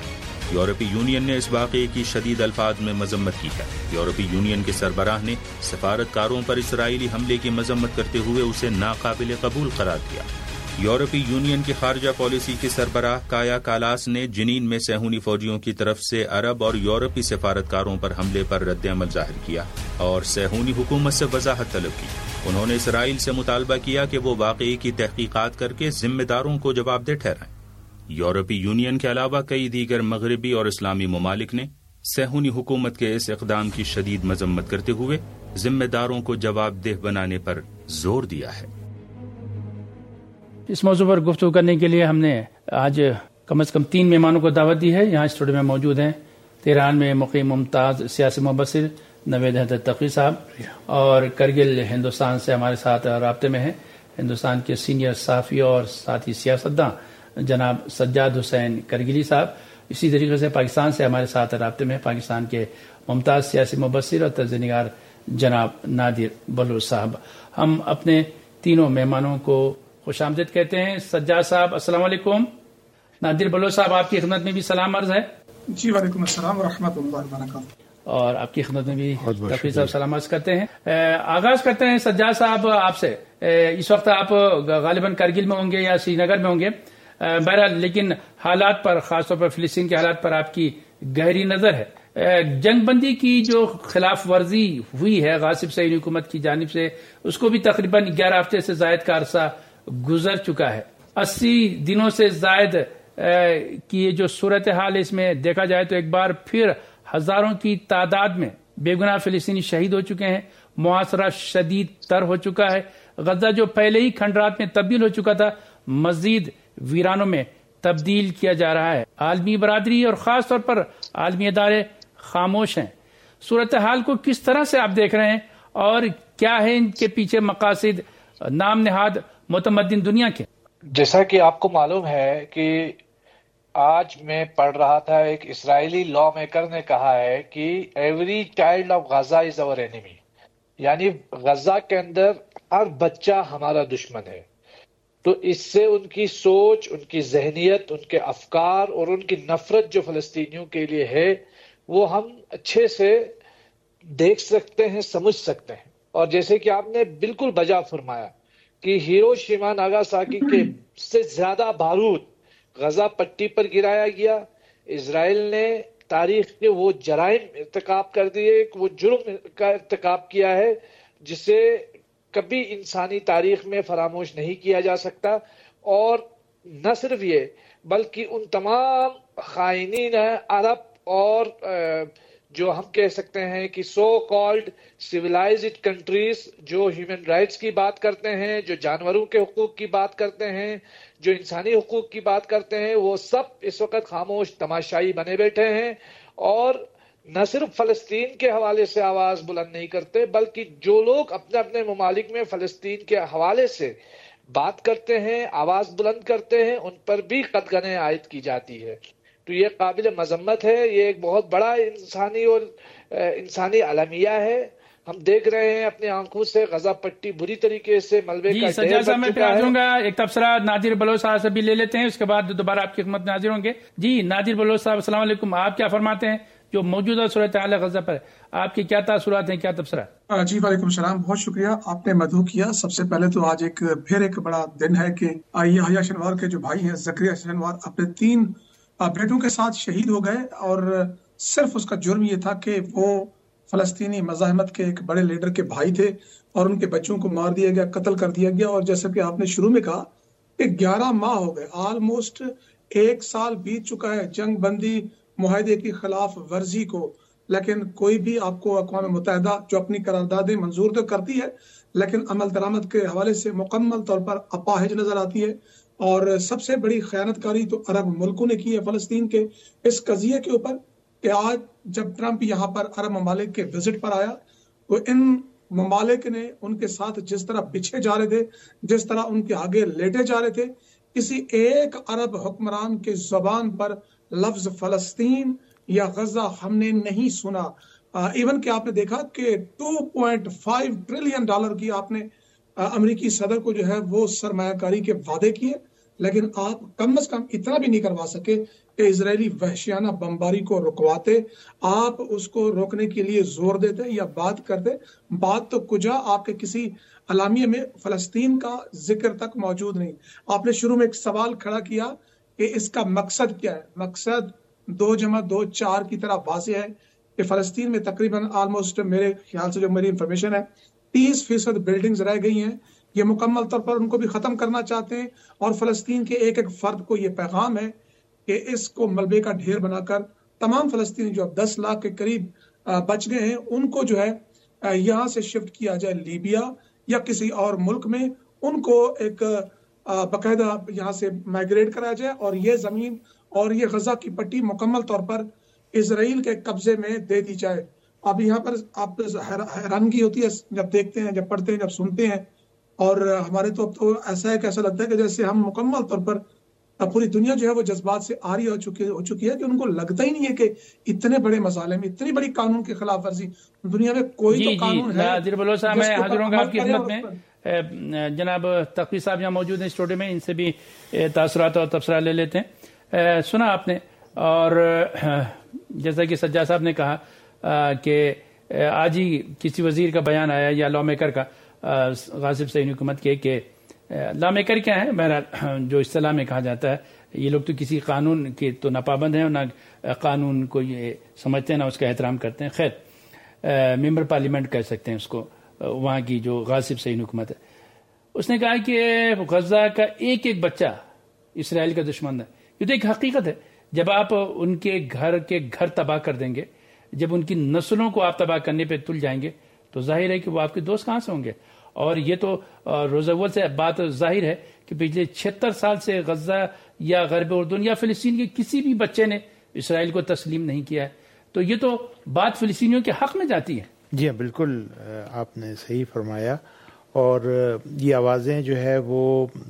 [SPEAKER 4] یورپی یونین نے اس واقعے کی شدید الفاظ میں مذمت کی ہے۔ یورپی یونین کے سربراہ نے سفارتکاروں پر اسرائیلی حملے کی مذمت کرتے ہوئے اسے ناقابل قبول قرار دیا۔ یورپی یونین کی خارجہ پالیسی کے سربراہ کایا کالاس نے جنین میں صہیونی فوجیوں کی طرف سے عرب اور یورپی سفارتکاروں پر حملے پر رد عمل ظاہر کیا اور صہیونی حکومت سے وضاحت طلب کی۔ انہوں نے اسرائیل سے مطالبہ کیا کہ وہ واقعے کی تحقیقات کر کے ذمہ داروں کو جواب دہ ٹھہرائیں۔ یورپی یونین کے علاوہ کئی دیگر مغربی اور اسلامی ممالک نے صہیونی حکومت کے اس اقدام کی شدید مذمت کرتے ہوئے ذمہ داروں کو جواب دہ بنانے پر زور دیا ہے۔
[SPEAKER 9] اس موضوع پر گفتگو کرنے کے لیے ہم نے آج کم از کم 3 مہمانوں کو دعوت دی ہے۔ یہاں اسٹوڈیو میں موجود ہیں تہران میں مقیم ممتاز سیاسی مبصر نوید حیدر تقی صاحب، اور کرگل ہندوستان سے ہمارے ساتھ رابطے میں ہیں ہندوستان کے سینئر صحافی اور ساتھ ہی سیاستداں جناب سجاد حسین کرگلی صاحب۔ اسی طریقے سے پاکستان سے ہمارے ساتھ رابطے میں پاکستان کے ممتاز سیاسی مبصر اور تجزیہ نگار جناب نادر بلوچ صاحب۔ ہم اپنے تینوں مہمانوں کو خوش آمدید کہتے ہیں۔ سجاد صاحب السلام علیکم، نادر بلوچ صاحب آپ کی خدمت میں بھی سلام عرض ہے۔
[SPEAKER 10] جی وعلیکم السلام ورحمۃ اللہ وبرکاتہ۔
[SPEAKER 9] اور آپ کی خدمت میں بھی تقی صاحب سلام عرض کرتے ہیں۔ آغاز کرتے ہیں سجاد صاحب آپ سے۔ اس وقت آپ غالباً کرگل میں ہوں گے یا سری نگر میں ہوں گے، بہرحال لیکن حالات پر، خاص طور پر فلسطین کے حالات پر آپ کی گہری نظر ہے۔ جنگ بندی کی جو خلاف ورزی ہوئی ہے غاصب صہیونی حکومت کی جانب سے، اس کو بھی تقریباً 11 ہفتے سے زائد کا عرصہ گزر چکا ہے۔ 80 دنوں سے زائد کی جو صورتحال اس میں دیکھا جائے تو ایک بار پھر ہزاروں کی تعداد میں بے گناہ فلسطینی شہید ہو چکے ہیں، محاصرہ شدید تر ہو چکا ہے۔ غزہ جو پہلے ہی کھنڈرات میں تبدیل ہو چکا تھا، مزید ویرانوں میں تبدیل کیا جا رہا ہے۔ عالمی برادری اور خاص طور پر عالمی ادارے خاموش ہیں۔ صورتحال کو کس طرح سے آپ دیکھ رہے ہیں اور کیا ہے ان کے پیچھے مقاصد نام نہاد متمدن دنیا کے؟
[SPEAKER 11] جیسا کہ آپ کو معلوم ہے کہ آج میں پڑھ رہا تھا، ایک اسرائیلی لا میکر نے کہا ہے کہ every child of Gaza is our enemy, یعنی غزہ کے اندر ہر بچہ ہمارا دشمن ہے۔ تو اس سے ان کی سوچ، ان کی ذہنیت، ان کے افکار اور ان کی نفرت جو فلسطینیوں کے لیے ہے وہ ہم اچھے سے دیکھ سکتے ہیں، سمجھ سکتے ہیں۔ اور جیسے کہ آپ نے بالکل بجا فرمایا کہ ہیروشیما ناگاساکی کے سے زیادہ بارود غزہ پٹی پر گرایا گیا۔ اسرائیل نے تاریخ کے وہ جرائم ارتکاب کر دیے، وہ جرم کا ارتکاب کیا ہے جسے کبھی انسانی تاریخ میں فراموش نہیں کیا جا سکتا۔ اور نہ صرف یہ بلکہ ان تمام خائنین عرب اور جو ہم کہہ سکتے ہیں کہ سو کالڈ سویلائزڈ کنٹریز جو ہیومن رائٹس کی بات کرتے ہیں، جو جانوروں کے حقوق کی بات کرتے ہیں، جو انسانی حقوق کی بات کرتے ہیں، وہ سب اس وقت خاموش تماشائی بنے بیٹھے ہیں اور نہ صرف فلسطین کے حوالے سے آواز بلند نہیں کرتے بلکہ جو لوگ اپنے اپنے ممالک میں فلسطین کے حوالے سے بات کرتے ہیں، آواز بلند کرتے ہیں، ان پر بھی قدغنیں عائد کی جاتی ہے۔ تو یہ قابل مذمت ہے، یہ ایک بہت بڑا انسانی المیہ ہے۔ ہم دیکھ رہے ہیں اپنی آنکھوں سے غزہ پٹی بری طریقے سے ملبے کا ڈھیر بن چکا ہے۔
[SPEAKER 9] میں پھر آ جاؤں گا، ایک تبصرہ نادر بلوچ صاحب سے بھی لے لیتے ہیں، اس کے بعد دوبارہ آپ کی خدمت میں حاضر ہوں گے۔ جی نادر بلوچ صاحب السلام علیکم، آپ کیا فرماتے ہیں جو موجودہ صورتحال غزہ پر آپ کی کیا تاثرات ہیں، کیا تبصرہ؟
[SPEAKER 10] جی وعلیکم السلام، بہت شکریہ آپ نے مدعو کیا۔ سب سے پہلے تو آج پھر ایک بڑا دن ہے کہ یحییٰ سنوار کے جو بھائی ہیں زکریا سنوار اپنے 3 بیٹوں کے ساتھ شہید ہو گئے، اور صرف اس کا جرم یہ تھا کہ وہ فلسطینی مزاحمت کے ایک بڑے لیڈر کے بھائی تھے اور ان کے بچوں کو مار دیا گیا، قتل کر دیا گیا۔ اور جیسا کہ آپ نے شروع میں کہا کہ 11 ماہ ہو گئے، آلموسٹ 1 سال بیت چکا ہے جنگ بندی معاہدے کی خلاف ورزی کو، لیکن کوئی بھی آپ کو اقوام متحدہ جو اپنی قراردادیں منظور تو کرتی ہے لیکن عمل درآمد کے حوالے سے مکمل طور پر اپاہج نظر آتی ہے۔ اور سب سے بڑی خیانت کاری تو عرب ملکوں نے کی ہے فلسطین کے اس قضیے کے اوپر کہ آج جب ٹرمپ یہاں پر عرب ممالک کے وزٹ پر آیا تو ان ممالک نے ان کے ساتھ جس طرح بچھے جا رہے تھے، جس طرح ان کے آگے لیٹے جا رہے تھے، کسی ایک عرب حکمران کے زبان پر لفظ فلسطین یا غزہ ہم نے نہیں سنا۔ ایون کہ آپ نے دیکھا کہ $2.5 ٹریلین کی آپ نے امریکی صدر کو جو ہے وہ سرمایہ کاری کے وعدے کیے، لیکن آپ کم از کم اتنا بھی نہیں کروا سکے کہ اسرائیلی وحشیانہ بمباری کو رکواتے، آپ اس کو روکنے کے لیے زور دیتے یا بات کرتے. بات تو کجا، آپ کے کسی اعلامیے میں فلسطین کا ذکر تک موجود نہیں. آپ نے شروع میں ایک سوال کھڑا کیا کہ اس کا مقصد کیا ہے. مقصد 2+2 4 کی طرح واضح ہے کہ فلسطین میں تقریباً آلموسٹ میرے خیال سے جو میری انفارمیشن ہے 30% بلڈنگز رہ گئی ہیں. یہ مکمل طور پر ان کو بھی ختم کرنا چاہتے ہیں، اور فلسطین کے ایک ایک فرد کو یہ پیغام ہے کہ اس کو ملبے کا ڈھیر بنا کر تمام فلسطینی جو اب 10 لاکھ کے قریب بچ گئے ہیں ان کو جو ہے یہاں سے شفٹ کیا جائے لیبیا یا کسی اور ملک میں، ان کو ایک باقاعدہ یہاں سے مائگریٹ کرایا جائے اور یہ زمین اور یہ غزہ کی پٹی مکمل طور پر اسرائیل کے قبضے میں دے دی جائے. اب یہاں پر آپ حیرانگی ہوتی ہے جب دیکھتے ہیں، جب پڑھتے ہیں، جب سنتے ہیں، اور ہمارے تو اب تو ایسا ہے کہ ایسا لگتا ہے کہ جیسے ہم مکمل طور پر پوری دنیا جو ہے وہ جذبات سے آری ہو چکی ہے کہ ان کو لگتا ہی نہیں ہے کہ اتنے بڑے مظالم، اتنی بڑی قانون کی خلاف ورزی دنیا میں کوئی تو قانون ہے.
[SPEAKER 9] ناظر بلوچ صاحب، میں حاضر ہوں گا آپ کی خدمت میں. جناب تقوی صاحب یہاں موجود ہیں اسٹوڈیو میں، ان سے بھی تاثرات اور تبصرہ لے لیتے ہیں. سنا آپ نے، اور جیسا کہ سجاد صاحب نے کہا کہ آج ہی کسی وزیر کا بیان آیا یا لا میکر کا غاصب صہیونی حکومت کے، کہ لا میکر کیا ہے، بہرحال جو اصطلاح میں کہا جاتا ہے، یہ لوگ تو کسی قانون کے تو نہ پابند ہیں اور نہ قانون کو یہ سمجھتے ہیں نہ اس کا احترام کرتے ہیں. خیر، ممبر پارلیمنٹ کہہ سکتے ہیں اس کو، وہاں کی جو غاصب صہیونی حکومت ہے. اس نے کہا کہ غزہ کا ایک ایک بچہ اسرائیل کا دشمن ہے. یہ تو ایک حقیقت ہے. جب آپ ان کے گھر تباہ کر دیں گے، جب ان کی نسلوں کو آپ تباہ کرنے پہ تل جائیں گے، تو ظاہر ہے کہ وہ آپ کے دوست کہاں سے ہوں گے. اور یہ تو روز اول سے بات ظاہر ہے کہ پچھلے 76 سال سے غزہ یا غرب اردن یا فلسطین کے کسی بھی بچے نے اسرائیل کو تسلیم نہیں کیا ہے. تو یہ تو بات فلسطینیوں کے حق میں جاتی ہے.
[SPEAKER 2] جی ہاں، بالکل آپ نے صحیح فرمایا. اور یہ آوازیں جو ہے وہ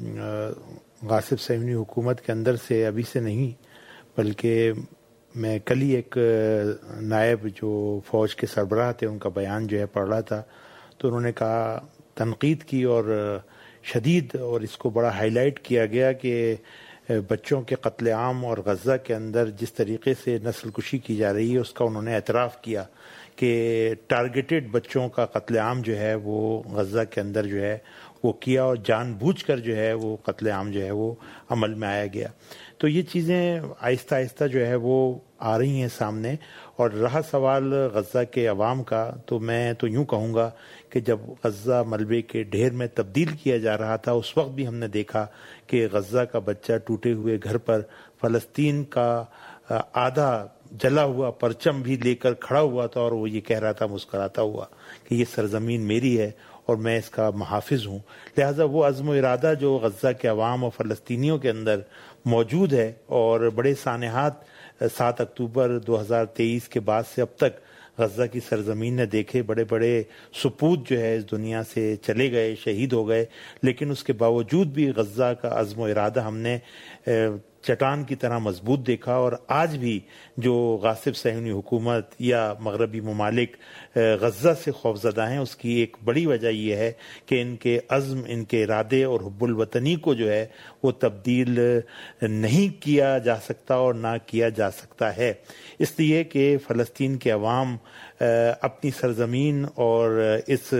[SPEAKER 2] غاصب صہیونی حکومت کے اندر سے ابھی سے نہیں، بلکہ میں کل ہی ایک نائب جو فوج کے سربراہ تھے ان کا بیان جو ہے پڑھ رہا تھا، تو انہوں نے کہا، تنقید کی اور شدید، اور اس کو بڑا ہائی لائٹ کیا گیا کہ بچوں کے قتل عام اور غزہ کے اندر جس طریقے سے نسل کشی کی جا رہی ہے اس کا انہوں نے اعتراف کیا کہ ٹارگیٹڈ بچوں کا قتل عام جو ہے وہ غزہ کے اندر جو ہے وہ کیا، اور جان بوجھ کر جو ہے وہ قتل عام جو ہے وہ عمل میں آیا گیا. تو یہ چیزیں آہستہ آہستہ جو ہے وہ آ رہی ہیں سامنے. اور رہا سوال غزہ کے عوام کا، تو میں تو یوں کہوں گا کہ جب غزہ ملبے کے ڈھیر میں تبدیل کیا جا رہا تھا اس وقت بھی ہم نے دیکھا کہ غزہ کا بچہ ٹوٹے ہوئے گھر پر فلسطین کا آدھا جلا ہوا پرچم بھی لے کر کھڑا ہوا تھا، اور وہ یہ کہہ رہا تھا مسکراتا ہوا کہ یہ سرزمین میری ہے اور میں اس کا محافظ ہوں. لہٰذا وہ عزم و ارادہ جو غزہ کے عوام اور فلسطینیوں کے اندر موجود ہے، اور بڑے سانحات 7 اکتوبر 2023 کے بعد سے اب تک غزہ کی سرزمین نے دیکھے، بڑے بڑے سپوت جو ہے اس دنیا سے چلے گئے، شہید ہو گئے، لیکن اس کے باوجود بھی غزہ کا عزم و ارادہ ہم نے چٹان کی طرح مضبوط دیکھا. اور آج بھی جو غاصب صہیونی حکومت یا مغربی ممالک غزہ سے خوفزدہ ہیں، اس کی ایک بڑی وجہ یہ ہے کہ ان کے عزم، ان کے ارادے اور حب الوطنی کو جو ہے وہ تبدیل نہیں کیا جا سکتا اور نہ کیا جا سکتا ہے. اس لیے کہ فلسطین کے عوام اپنی سرزمین اور اس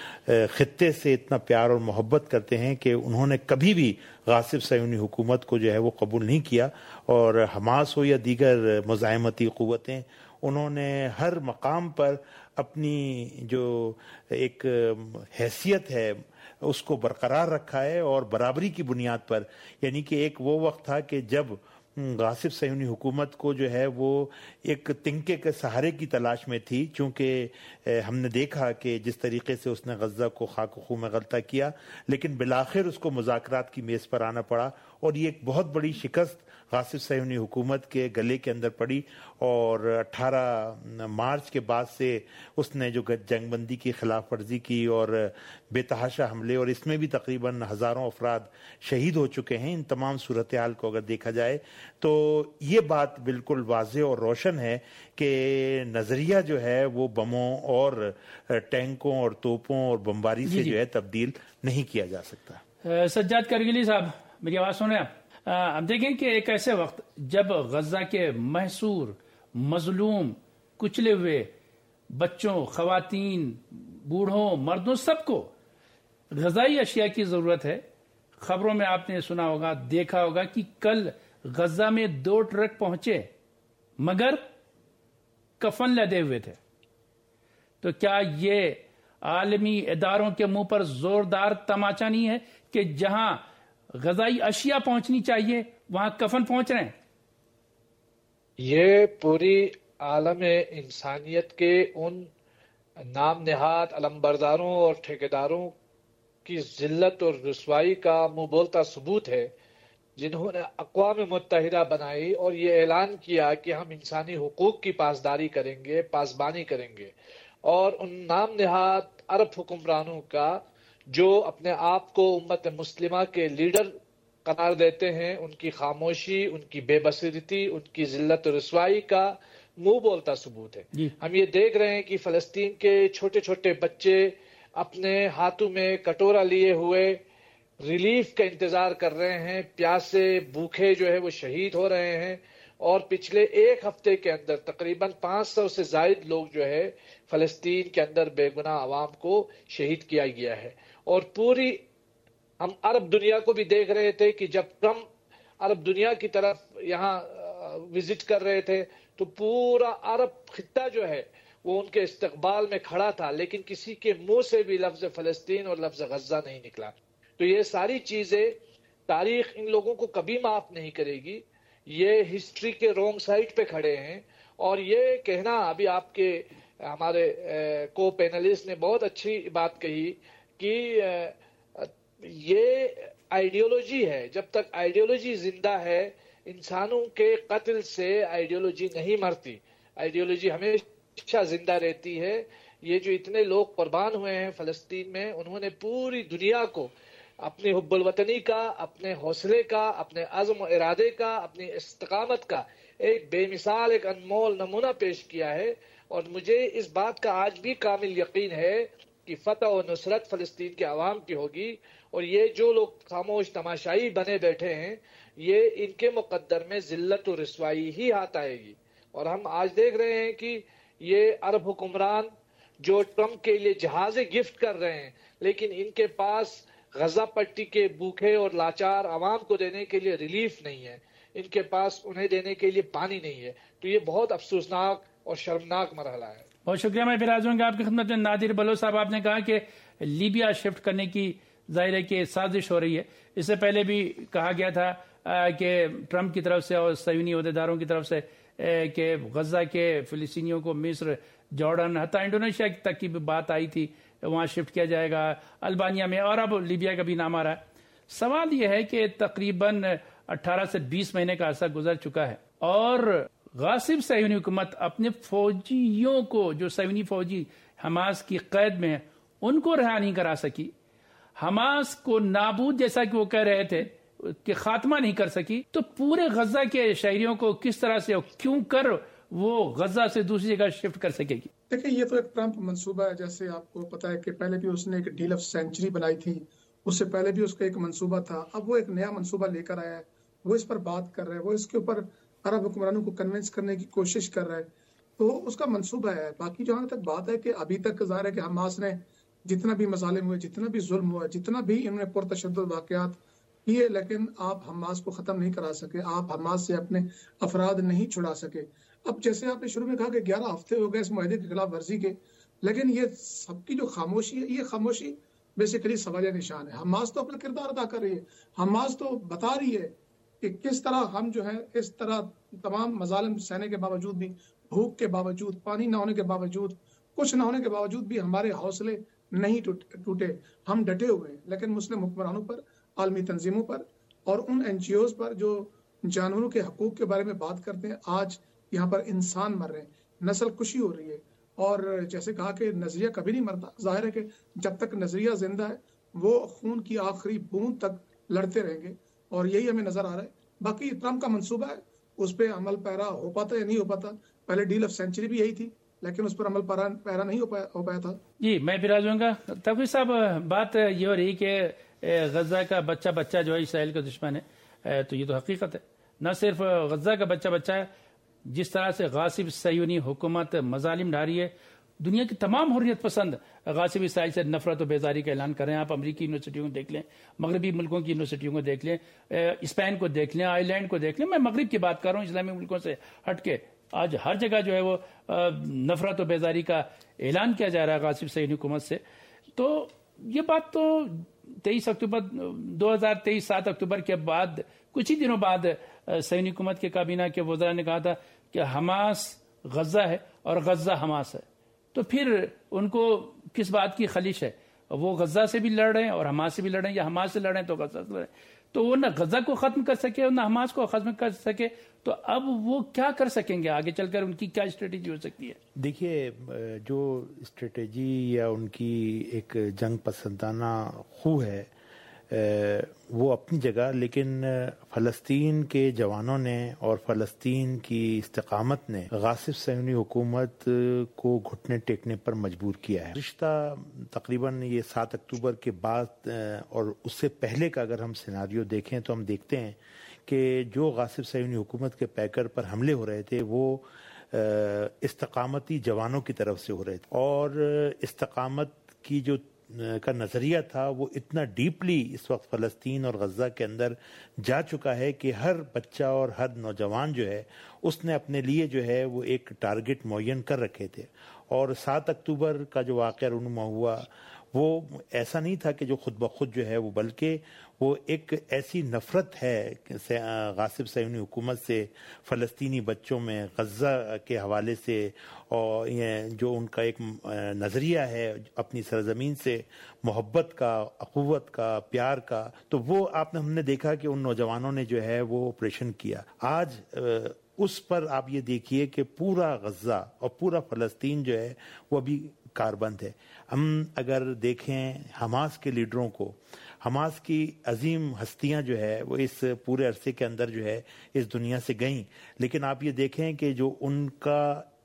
[SPEAKER 2] خطے سے اتنا پیار اور محبت کرتے ہیں کہ انہوں نے کبھی بھی غاصب صہیونی حکومت کو جو ہے وہ قبول نہیں کیا. اور حماس ہو یا دیگر مزاحمتی قوتیں، انہوں نے ہر مقام پر اپنی جو ایک حیثیت ہے اس کو برقرار رکھا ہے، اور برابری کی بنیاد پر. یعنی کہ ایک وہ وقت تھا کہ جب غاصب صہیونی حکومت کو جو ہے وہ ایک تنکے کے سہارے کی تلاش میں تھی، چونکہ ہم نے دیکھا کہ جس طریقے سے اس نے غزہ کو خاک و خوں میں غلطہ کیا، لیکن بالآخر اس کو مذاکرات کی میز پر آنا پڑا، اور یہ ایک بہت بڑی شکست غاصب صہیونی حکومت کے گلے کے اندر پڑی. اور 18 مارچ کے بعد سے اس نے جو جنگ بندی کی خلاف ورزی کی اور بے تحاشا حملے، اور اس میں بھی تقریباً ہزاروں افراد شہید ہو چکے ہیں. ان تمام صورتحال کو اگر دیکھا جائے تو یہ بات بالکل واضح اور روشن ہے کہ نظریہ جو ہے وہ بموں اور ٹینکوں اور توپوں اور بمباری سے جو ہے تبدیل نہیں کیا جا سکتا.
[SPEAKER 9] سجاد کرگلی صاحب، میری آواز سن رہے ہیں آپ؟ اب دیکھیں کہ ایک ایسے وقت جب غزہ کے محصور، مظلوم، کچلے ہوئے بچوں، خواتین، بوڑھوں، مردوں، سب کو غذائی اشیاء کی ضرورت ہے. خبروں میں آپ نے سنا ہوگا، دیکھا ہوگا کہ کل غزہ میں 2 ٹرک پہنچے مگر کفن لدے ہوئے تھے. تو کیا یہ عالمی اداروں کے منہ پر زوردار تماچا نہیں ہے کہ جہاں غذائی اشیاء پہنچنی چاہیے وہاں کفن پہنچ رہے ہیں؟
[SPEAKER 11] یہ پوری عالم انسانیت کے ان نام نہاد علمبرداروں اور ٹھیکیداروں کی ذلت اور رسوائی کا منہ بولتا ثبوت ہے، جنہوں نے اقوام متحدہ بنائی اور یہ اعلان کیا کہ ہم انسانی حقوق کی پاسداری کریں گے، پاسبانی کریں گے، اور ان نام نہاد عرب حکمرانوں کا جو اپنے آپ کو امت مسلمہ کے لیڈر قرار دیتے ہیں، ان کی خاموشی، ان کی بے بصیرتی، ان کی ذلت و رسوائی کا منہ بولتا ثبوت ہے. ہم یہ دیکھ رہے ہیں کہ فلسطین کے چھوٹے چھوٹے بچے اپنے ہاتھوں میں کٹورا لیے ہوئے ریلیف کا انتظار کر رہے ہیں، پیاسے بھوکے جو ہے وہ شہید ہو رہے ہیں. اور پچھلے 1 ہفتے کے اندر تقریباً 500 سے زائد لوگ جو ہے فلسطین کے اندر بے گناہ عوام کو شہید کیا گیا ہے. اور پوری ہم عرب دنیا کو بھی دیکھ رہے تھے کہ جب ٹرمپ عرب دنیا کی طرف یہاں وزٹ کر رہے تھے تو پورا عرب خطہ جو ہے وہ ان کے استقبال میں کھڑا تھا، لیکن کسی کے منہ سے بھی لفظ فلسطین اور لفظ غزہ نہیں نکلا. تو یہ ساری چیزیں تاریخ ان لوگوں کو کبھی معاف نہیں کرے گی. یہ ہسٹری کے رونگ سائڈ پہ کھڑے ہیں. اور یہ کہنا ابھی آپ کے ہمارے کو پینلسٹ نے بہت اچھی بات کہی کہ یہ آئیڈیولوجی ہے. جب تک آئیڈیولوجی زندہ ہے، انسانوں کے قتل سے آئیڈیولوجی نہیں مرتی، آئیڈیولوجی ہمیشہ زندہ رہتی ہے. یہ جو اتنے لوگ قربان ہوئے ہیں فلسطین میں، انہوں نے پوری دنیا کو اپنی حب الوطنی کا، اپنے حوصلے کا، اپنے عزم و ارادے کا، اپنی استقامت کا ایک بے مثال، ایک انمول نمونہ پیش کیا ہے. اور مجھے اس بات کا آج بھی کامل یقین ہے کہ فتح و نصرت فلسطین کے عوام کی ہوگی. اور یہ جو لوگ خاموش تماشائی بنے بیٹھے ہیں، یہ ان کے مقدر میں ذلت و رسوائی ہی ہاتھ آئے گی. اور ہم آج دیکھ رہے ہیں کہ یہ عرب حکمران جو ٹرمپ کے لیے جہازیں گفٹ کر رہے ہیں، لیکن ان کے پاس غزہ پٹی کے بھوکے اور لاچار عوام کو دینے کے لیے ریلیف نہیں ہے، ان کے پاس انہیں دینے کے لیے پانی نہیں ہے. تو یہ بہت افسوسناک اور شرمناک مرحلہ ہے.
[SPEAKER 9] بہت شکریہ. میں پھر آ جاؤں گا آپ کی خدمت میں. نادر بلوچ صاحب، آپ نے کہا کہ لیبیا شفٹ کرنے کی ظاہر ہے کہ سازش ہو رہی ہے. اس سے پہلے بھی کہا گیا تھا کہ ٹرمپ کی طرف سے اور صہیونی عہدیداروں کی طرف سے کہ غزہ کے فلسطینیوں کو مصر، جارڈن، حتیٰ انڈونیشیا تک کی بھی بات آئی تھی، وہاں شفٹ کیا جائے گا، البانیہ میں، اور اب لیبیا کا بھی نام آ رہا ہے. سوال یہ ہے کہ تقریباً 18 سے 20 مہینے کا عرصہ گزر چکا ہے اور غاصب صہیونی حکومت اپنے فوجیوں کو، جو صہیونی فوجی حماس کی قید میں ہیں، ان کو رہا نہیں کرا سکی. حماس کو نابود، جیسا کہ وہ کہہ رہے تھے، کہ خاتمہ نہیں کر سکی. تو پورے غزہ کے شہریوں کو کس طرح سے اور کیوں کر وہ غزہ سے دوسری جگہ شفٹ کر سکے گی؟
[SPEAKER 10] دیکھیں، یہ تو ایک ٹرمپ منصوبہ ہے. جیسے آپ کو پتا ہے کہ پہلے بھی اس نے ایک ڈیل آف سینچری بنائی تھی، اس سے پہلے بھی اس کا ایک منصوبہ تھا. اب وہ ایک نیا منصوبہ لے کر آیا ہے، وہ اس پر بات کر رہے ہیں، وہ اس کے اوپر عرب حکمرانوں کو کنونس کرنے کی کوشش کر رہے ہیں. تو اس کا منصوبہ ہے. باقی جہاں تک بات ہے کہ ابھی تک ظاہر ہے کہ حماس نے جتنا بھی مظالم ہوئے، جتنا بھی ظلم ہوا، جتنا بھی انہوں نے پرتشدد واقعات کیے، لیکن آپ حماس کو ختم نہیں کرا سکے، آپ حماس سے اپنے افراد نہیں چھڑا سکے. اب جیسے آپ نے شروع میں کہا کہ 11 ہفتے ہو گئے اس معاہدے کی خلاف ورزی کے، لیکن یہ سب کی جو خاموشی ہے، یہ خاموشی بیسیکلی سوال نشان ہے. حماس تو اپنا کردار ادا کر رہی ہے، حماس تو بتا رہی ہے کہ کس طرح ہم جو ہے اس طرح تمام مظالم سہنے کے باوجود بھی، بھوک کے باوجود، پانی نہ ہونے کے باوجود، کچھ نہ ہونے کے باوجود بھی ہمارے حوصلے نہیں ٹوٹے، ہم ڈٹے ہوئے ہیں. لیکن مسلم حکمرانوں پر، عالمی تنظیموں پر اور ان NGOs پر جو جانوروں کے حقوق کے بارے میں بات کرتے ہیں، آج یہاں پر انسان مر رہے ہیں، نسل کشی ہو رہی ہے. اور جیسے کہا کہ نظریہ کبھی نہیں مرتا. ظاہر ہے کہ جب تک نظریہ زندہ ہے وہ خون کی آخری بوند تک لڑتے رہیں گے، اور یہی ہمیں نظر آ رہا ہے. باقی ٹرمپ کا منصوبہ ہے، اس پہ عمل پیرا ہو پاتا یا نہیں ہو پاتا. پہلے ڈیل آف سینچری بھی یہی تھی، لیکن اس پر عمل پیرا نہیں ہو پایا تھا. جی
[SPEAKER 9] میں پھر آ جاؤں گا. توفیق صاحب، بات یہ ہو رہی کہ غزہ کا بچہ جو ہے اسرائیل کا دشمن ہے، تو یہ تو حقیقت ہے. نہ صرف غزہ کا بچہ بچہ ہے، جس طرح سے غاصب صہیونی حکومت مظالم ڈھا رہی ہے، دنیا کی تمام حریت پسند غاصب اسرائیل سے نفرت و بیزاری کا اعلان کر رہے ہیں. آپ امریکی یونیورسٹیوں کو دیکھ لیں، مغربی ملکوں کی یونیورسٹیوں کو دیکھ لیں، اسپین کو دیکھ لیں، آئرلینڈ کو دیکھ لیں. میں مغرب کی بات کر رہا ہوں، اسلامی ملکوں سے ہٹ کے. آج ہر جگہ جو ہے وہ نفرت و بیزاری کا اعلان کیا جا رہا ہے غاصب صہیونی حکومت سے. تو یہ بات تو 23 اکتوبر 2023 7 اکتوبر کے بعد کچھ ہی دنوں بعد صہیونی حکومت کے کابینہ کے وزراء نے کہا تھا کہ حماس غزہ ہے اور غزہ حماس ہے. تو پھر ان کو کس بات کی خلیش ہے؟ وہ غزہ سے بھی لڑ رہے ہیں اور حماس سے بھی لڑ رہے ہیں، یا حماس سے لڑ رہے ہیں تو غزہ سے لڑ رہے ہیں. تو وہ نہ غزہ کو ختم کر سکے اور نہ حماس کو ختم کر سکے. تو اب وہ کیا کر سکیں گے آگے چل کر؟ ان کی کیا اسٹریٹجی ہو سکتی ہے؟
[SPEAKER 2] دیکھیے، جو اسٹریٹجی یا ان کی ایک جنگ پسندانہ خو ہے وہ اپنی جگہ، لیکن فلسطین کے جوانوں نے اور فلسطین کی استقامت نے غاصب صہیونی حکومت کو گھٹنے ٹیکنے پر مجبور کیا ہے. رشتہ تقریباً یہ 7 اکتوبر کے بعد اور اس سے پہلے کا اگر ہم سیناریو دیکھیں تو ہم دیکھتے ہیں کہ جو غاصب صہیونی حکومت کے پیکر پر حملے ہو رہے تھے وہ استقامتی جوانوں کی طرف سے ہو رہے تھے، اور استقامت کی جو کا نظریہ تھا وہ اتنا ڈیپلی اس وقت فلسطین اور غزہ کے اندر جا چکا ہے کہ ہر بچہ اور ہر نوجوان جو ہے اس نے اپنے لیے جو ہے وہ ایک ٹارگٹ معین کر رکھے تھے. اور 7 اکتوبر کا جو واقعہ رونما ہوا وہ ایسا نہیں تھا کہ جو خود بخود جو ہے وہ، بلکہ وہ ایک ایسی نفرت ہے غاصب صہیونی حکومت سے فلسطینی بچوں میں غزہ کے حوالے سے، اور یہ جو ان کا ایک نظریہ ہے اپنی سرزمین سے محبت کا، اخوت کا، پیار کا. تو وہ ہم نے دیکھا کہ ان نوجوانوں نے جو ہے وہ آپریشن کیا. آج اس پر آپ یہ دیکھیے کہ پورا غزہ اور پورا فلسطین جو ہے وہ ابھی کاربند ہے. ہم اگر دیکھیں حماس کے لیڈروں کو، حماس کی عظیم ہستیاں جو ہے وہ اس پورے عرصے کے اندر جو ہے اس دنیا سے گئیں، لیکن آپ یہ دیکھیں کہ جو ان کا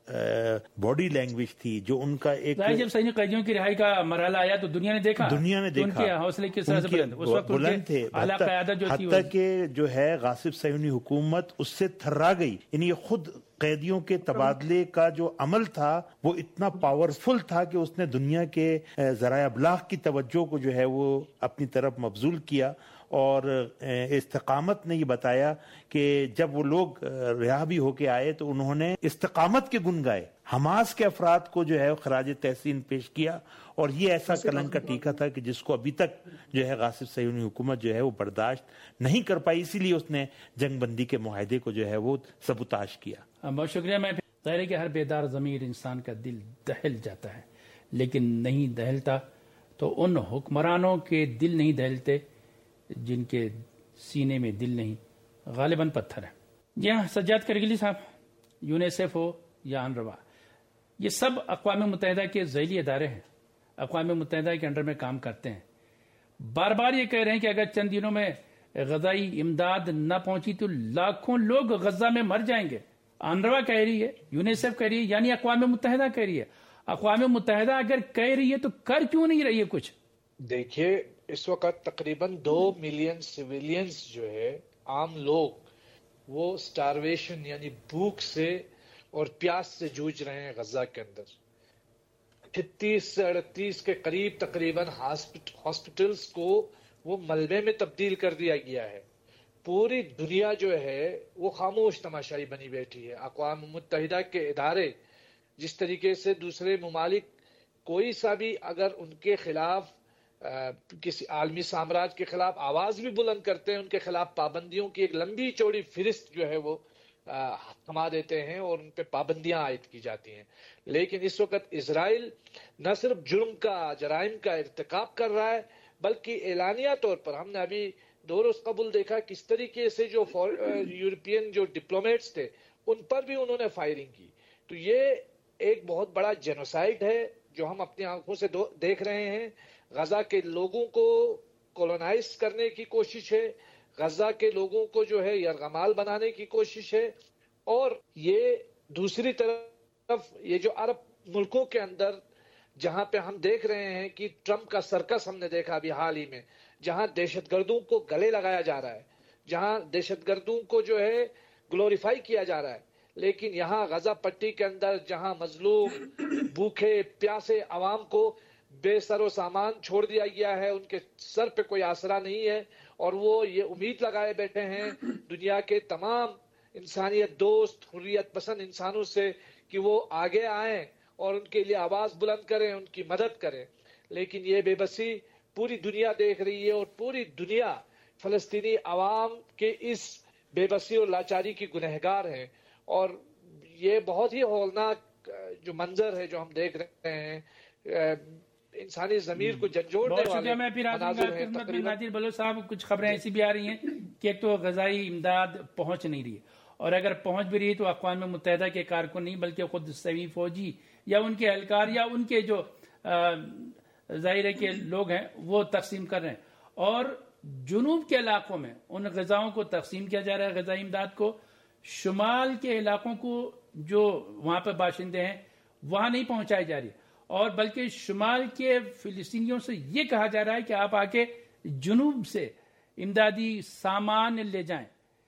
[SPEAKER 2] باڈی لینگویج تھی، جو ان کا ایک
[SPEAKER 9] جب صحیح قیدیوں کی رہائی کا مرحلہ آیا تو دنیا نے دیکھا ان کے حوصلے کس طرح سے
[SPEAKER 2] بلند تھے،
[SPEAKER 9] اعلیٰ قیادت جو تھی،
[SPEAKER 2] حتیٰ کہ جو ہے غاصب صہیونی حکومت اس سے تھرا گئی. یعنی خود قیدیوں کے تبادلے کا جو عمل تھا وہ اتنا پاورفل تھا کہ اس نے دنیا کے ذرائع ابلاغ کی توجہ کو جو ہے وہ اپنی طرف مبذول کیا. اور استقامت نے یہ بتایا کہ جب وہ لوگ رہا بھی ہو کے آئے تو انہوں نے استقامت کے گن گائے، حماس کے افراد کو جو ہے خراج تحسین پیش کیا. اور یہ ایسا کلنگ کا ٹیکہ تھا کہ جس کو ابھی تک جو ہے غاصب صہیونی حکومت جو ہے وہ برداشت نہیں کر پائی، اسی لیے اس نے جنگ بندی کے معاہدے کو جو ہے وہ سبوتاژ کیا.
[SPEAKER 9] بہت شکریہ. میں ظاہر ہے کہ ہر بیدار ضمیر انسان کا دل دہل جاتا ہے، لیکن نہیں دہلتا تو ان حکمرانوں کے دل نہیں دہلتے جن کے سینے میں دل نہیں، غالباً پتھر ہے. جی ہاں، سجاد کرگلی صاحب، یونیسیف ہو یا انروا، یہ سب اقوام متحدہ کے ذیلی ادارے ہیں، اقوام متحدہ کے انڈر میں کام کرتے ہیں. بار بار یہ کہہ رہے ہیں کہ اگر چند دنوں میں غذائی امداد نہ پہنچی تو لاکھوں لوگ غزہ میں مر جائیں گے. انروا کہہ رہی ہے، یونیسیف کہہ رہی ہے، یعنی اقوام متحدہ کہہ رہی ہے. اقوام متحدہ اگر کہہ رہی ہے تو کر کیوں نہیں رہی ہے کچھ؟
[SPEAKER 11] دیکھیے، اس وقت تقریباً 2 ملین سویلینز جو ہے، عام لوگ، وہ سٹارویشن یعنی بھوک سے اور پیاس سے جوجھ رہے ہیں غزہ کے اندر. 38 سے 38 کے قریب تقریباً ہاسپٹلز کو وہ ملبے میں تبدیل کر دیا گیا ہے. پوری دنیا جو ہے وہ خاموش تماشائی بنی بیٹھی ہے. اقوام متحدہ کے ادارے جس طریقے سے دوسرے ممالک کوئی سا بھی اگر ان کے خلاف کسی عالمی سامراج کے خلاف آواز بھی بلند کرتے ہیں، ان کے خلاف پابندیوں کی ایک لمبی چوڑی فہرست جو ہے وہ تھما دیتے ہیں اور ان پہ پابندیاں عائد کی جاتی ہیں. لیکن اس وقت اسرائیل نہ صرف جرائم کا ارتکاب کر رہا ہے، بلکہ اعلانیہ طور پر ہم نے ابھی 2 روز قبل دیکھا کس طریقے سے جو یورپین جو ڈپلومیٹس تھے ان پر بھی انہوں نے فائرنگ کی. تو یہ ایک بہت بڑا جینوسائیڈ ہے جو ہم اپنی آنکھوں سے دیکھ رہے ہیں. غزہ کے لوگوں کو کولونائز کرنے کی کوشش ہے، غزہ کے لوگوں کو جو ہے یرغمال بنانے کی کوشش ہے. اور یہ دوسری طرف یہ جو عرب ملکوں کے اندر جہاں پہ ہم دیکھ رہے ہیں کہ ٹرمپ کا سرکس ہم نے دیکھا ابھی حال ہی میں، جہاں دہشت گردوں کو گلے لگایا جا رہا ہے، جہاں دہشت گردوں کو جو ہے گلوریفائی کیا جا رہا ہے، لیکن یہاں غزہ پٹی کے اندر جہاں مظلوم بھوکے پیاسے عوام کو بے سر و سامان چھوڑ دیا گیا ہے، ان کے سر پہ کوئی آسرا نہیں ہے، اور وہ یہ امید لگائے بیٹھے ہیں دنیا کے تمام انسانیت دوست حریت پسند انسانوں سے کہ وہ آگے آئیں اور ان کے لیے آواز بلند کریں، ان کی مدد کریں. لیکن یہ بے بسی پوری دنیا دیکھ رہی ہے، اور پوری دنیا فلسطینی عوام کے اس بے بسی اور لاچاری کی گنہگار ہے. اور یہ بہت ہی ہولناک جو منظر ہے جو ہم دیکھ رہے ہیں، انسانی ضمیر کو جھنجھوڑنے والے مناظر ہیں.
[SPEAKER 9] نادر بلوچ صاحب، کچھ خبریں ایسی بھی آ رہی ہیں کہ ایک تو غذائی امداد پہنچ نہیں رہی ہے، اور اگر پہنچ بھی رہی تو اقوام متحدہ کے کارکن نہیں بلکہ خود سوی فوجی یا ان کے اہلکار یا ان کے جو ظاہر کے لوگ ہیں وہ تقسیم کر رہے ہیں. اور جنوب کے علاقوں میں ان غذاؤں کو تقسیم کیا جا رہا ہے، غذائی امداد کو. شمال کے علاقوں کو جو وہاں پہ باشندے ہیں وہاں نہیں پہنچائی جا رہی، اور بلکہ شمال کے فلسطینیوں سے یہ کہا جا رہا ہے کہ آپ آ کے جنوب سے امدادی سامان لے جائیں.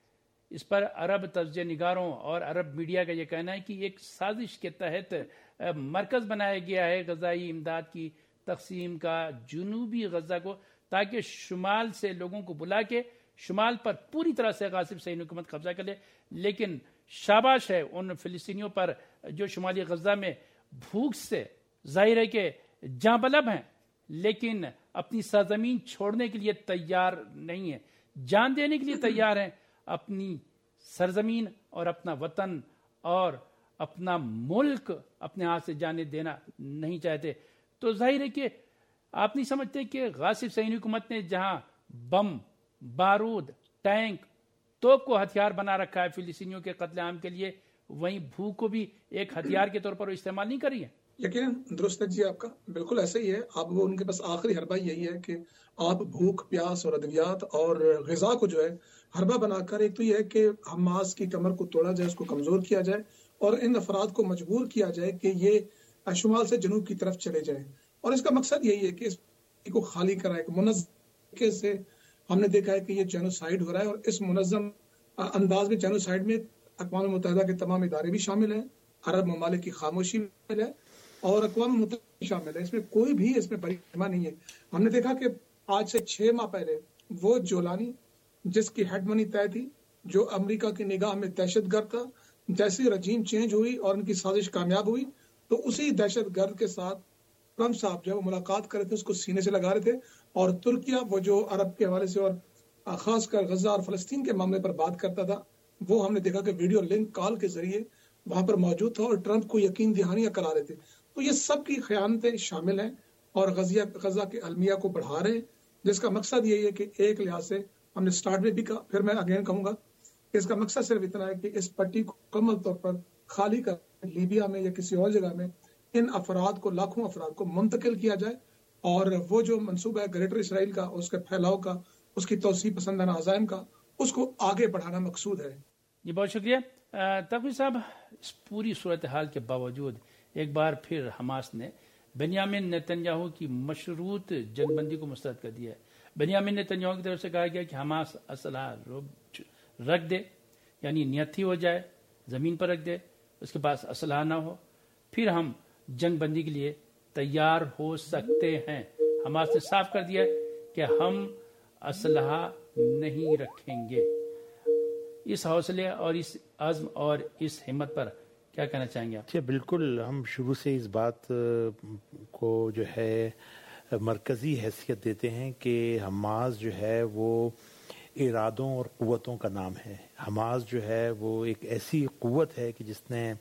[SPEAKER 9] اس پر عرب تجزیہ نگاروں اور عرب میڈیا کا یہ کہنا ہے کہ ایک سازش کے تحت مرکز بنایا گیا ہے غذائی امداد کی تقسیم کا جنوبی غزہ کو، تاکہ شمال سے لوگوں کو بلا کے شمال پر پوری طرح سے غاصب صہیونی حکومت قبضہ کر لے. لیکن شاباش ہے ان فلسطینیوں پر جو شمالی غزہ میں بھوک سے ظاہر ہے کہ جاں بلب ہیں، لیکن اپنی سرزمین چھوڑنے کے لیے تیار نہیں ہیں، جان دینے کے لیے تیار ہیں، اپنی سرزمین اور اپنا وطن اور اپنا ملک اپنے ہاتھ سے جانے دینا نہیں چاہتے. تو ظاہر ہے کہ آپ نہیں سمجھتے کہ غاصب صہیونی حکومت نے جہاں بم، بارود، ٹینک، توپ کو ہتھیار بنا رکھا ہے فلسطینیوں کے قتل عام کے لیے، وہیں بھوک کو بھی ایک ہتھیار کے طور پر استعمال نہیں کر رہی ہے.
[SPEAKER 10] یقیناً درست ہے جی، آپ کا بالکل ایسا ہی ہے. اب وہ ان کے پاس آخری حربہ یہی ہے کہ آپ بھوک، پیاس اور ادویات اور غذا کو جو ہے حربہ بنا کر، ایک تو یہ ہے کہ حماس کی کمر کو توڑا جائے، اس کو کمزور کیا جائے، اور ان افراد کو مجبور کیا جائے کہ یہ شمال سے جنوب کی طرف چلے جائیں. اور اس کا مقصد یہی ہے کہ اس کو خالی کرائے. منظم طریقے سے ہم نے دیکھا ہے کہ یہ جینوسائیڈ ہو رہا ہے، اور اس منظم انداز میں جینوسائیڈ میں اقوام متحدہ کے تمام ادارے بھی شامل ہیں، عرب ممالک کی خاموشی شامل ہے، اور اقوام متحدہ شامل ہے. اس میں کوئی بھی اس میں بریما نہیں ہے. ہم نے دیکھا کہ آج سے 6 ماہ پہلے وہ جولانی جس کی ہیڈ منی طے تھی، جو امریکہ کی نگاہ میں دہشت گرد تھا، جیسی رجیم چینج ہوئی اور ان کی سازش کامیاب ہوئی تو اسی دہشت گرد کے ساتھ ٹرمپ صاحب جو ملاقات کر رہے تھے اس کو سینے سے لگا رہے تھے. اور ترکیہ وہ جو عرب کے حوالے سے اور خاص کر غزہ اور فلسطین کے معاملے پر بات کرتا تھا، وہ ہم نے دیکھا کہ ویڈیو لنک کال کے ذریعے وہاں پر موجود تھا اور ٹرمپ کو یقین دہانیاں کرا رہے تھے. تو یہ سب کی خیانتیں شامل ہیں اور غزہ کے المیہ کو بڑھا رہے ہیں، جس کا مقصد یہی ہے کہ ایک لحاظ سے ہم نے سٹارٹ میں بھی کہا، پھر میں اگین کہوں گا کہ اس کا مقصد صرف اتنا ہے کہ اس پٹی کو مکمل طور پر خالی کر لیبیا میں یا کسی اور جگہ میں ان افراد کو، لاکھوں افراد کو منتقل کیا جائے، اور وہ جو منصوبہ ہے گریٹر اسرائیل کا، اس کے پھیلاؤ کا، اس کی توسیع پسندانہ عزائم کا، اس کو آگے بڑھانا مقصود ہے.
[SPEAKER 9] جی بہت شکریہ تقوی صاحب. اس پوری صورتحال کے باوجود ایک بار پھر حماس نے بنیامین نیتنیاہو کی مشروط جنگ بندی کو مسترد کر دیا ہے. بنیامین نیتنیاہو کی طرف سے کہا گیا کہ حماس اسلحہ رکھ دے، یعنی نیتی ہو جائے، زمین پر رکھ دے، اس کے پاس اسلحہ نہ ہو، پھر ہم جنگ بندی کے لیے تیار ہو سکتے ہیں. حماس نے صاف کر دیا کہ ہم اسلحہ نہیں رکھیں گے. اس حوصلے اور اس عزم اور اس ہمت پر کیا کہنا چاہیں گے آپ؟
[SPEAKER 2] بالکل، ہم شروع سے اس بات کو جو ہے مرکزی حیثیت دیتے ہیں کہ حماس جو ہے وہ ارادوں اور قوتوں کا نام ہے. حماس جو ہے وہ ایک ایسی قوت ہے کہ جس نے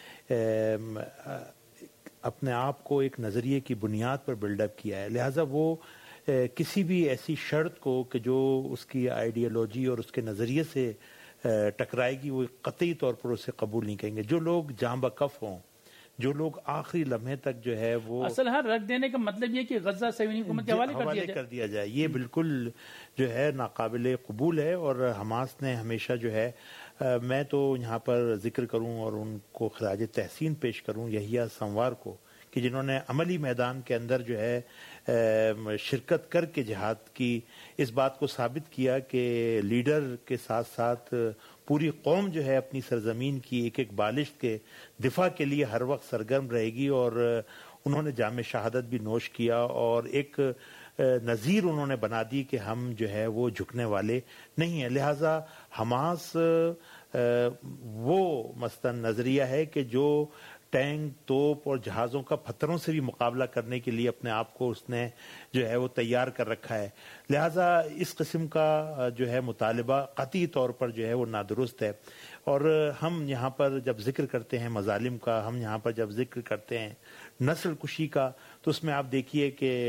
[SPEAKER 2] اپنے آپ کو ایک نظریے کی بنیاد پر بلڈ اپ کیا ہے. لہٰذا وہ کسی بھی ایسی شرط کو کہ جو اس کی آئیڈیالوجی اور اس کے نظریے سے ٹکرائے گی، وہ قطعی طور پر اسے قبول نہیں کریں گے. جو لوگ جاں بکف ہوں، جو لوگ آخری لمحے تک جو ہے وہ
[SPEAKER 9] اسلحہ رکھ دینے کا مطلب یہ کہ غزہ صہیونی حکومت کے حوالے
[SPEAKER 2] کر دیا جائے، یہ بالکل جو ہے ناقابل قبول ہے. اور حماس نے ہمیشہ جو ہے، میں تو یہاں پر ذکر کروں اور ان کو خراج تحسین پیش کروں یحییٰ سنوار کو، کہ جنہوں نے عملی میدان کے اندر جو ہے شرکت کر کے جہاد کی، اس بات کو ثابت کیا کہ لیڈر کے ساتھ ساتھ پوری قوم جو ہے اپنی سرزمین کی ایک ایک بالشت کے دفاع کے لیے ہر وقت سرگرم رہے گی، اور انہوں نے جام شہادت بھی نوش کیا اور ایک نظیر انہوں نے بنا دی کہ ہم جو ہے وہ جھکنے والے نہیں ہیں۔ لہٰذا حماس وہ مثلاً نظریہ ہے کہ جو ٹینک، توپ اور جہازوں کا پتھروں سے بھی مقابلہ کرنے کے لیے اپنے آپ کو اس نے جو ہے وہ تیار کر رکھا ہے، لہٰذا اس قسم کا جو ہے مطالبہ قطعی طور پر جو ہے وہ نادرست ہے۔ اور ہم یہاں پر جب ذکر کرتے ہیں مظالم کا، ہم یہاں پر جب ذکر کرتے ہیں نسل کشی کا، تو اس میں آپ دیکھیے کہ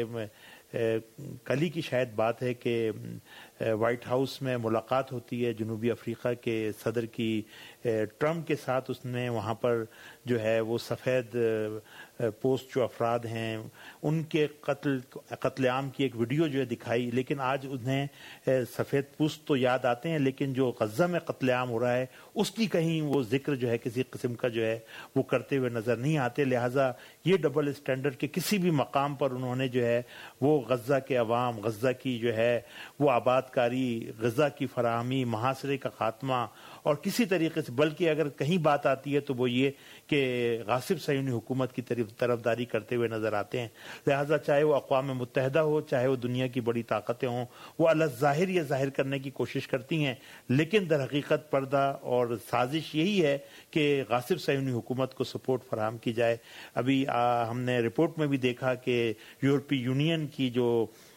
[SPEAKER 2] کل ہی کی شاید بات ہے کہ وائٹ ہاؤس میں ملاقات ہوتی ہے جنوبی افریقہ کے صدر کی ٹرمپ کے ساتھ، اس نے وہاں پر جو ہے وہ سفید پوسٹ جو افراد ہیں ان کے قتل عام کی ایک ویڈیو جو ہے دکھائی، لیکن آج انہیں سفید پوسٹ تو یاد آتے ہیں لیکن جو غزہ میں قتل عام ہو رہا ہے اس کی کہیں وہ ذکر جو ہے کسی قسم کا جو ہے وہ کرتے ہوئے نظر نہیں آتے۔ لہٰذا یہ ڈبل اسٹینڈرڈ کے کسی بھی مقام پر انہوں نے جو ہے وہ غزہ کے عوام، غزہ کی جو ہے وہ آباد کاری، غزہ کی فراہمی، محاصرے کا خاتمہ اور کسی طریقے سے، بلکہ اگر کہیں بات آتی ہے تو وہ یہ کہ غاصب صہیونی حکومت کی طرفداری کرتے ہوئے نظر آتے ہیں۔ لہٰذا چاہے وہ اقوام متحدہ ہو، چاہے وہ دنیا کی بڑی طاقتیں ہوں، وہ الظاہر یہ ظاہر کرنے کی کوشش کرتی ہیں، لیکن در حقیقت پردہ اور سازش یہی ہے کہ غاصب صہیونی حکومت کو سپورٹ فراہم کی جائے۔ ابھی ہم نے رپورٹ میں بھی دیکھا کہ یورپی یونین کی جو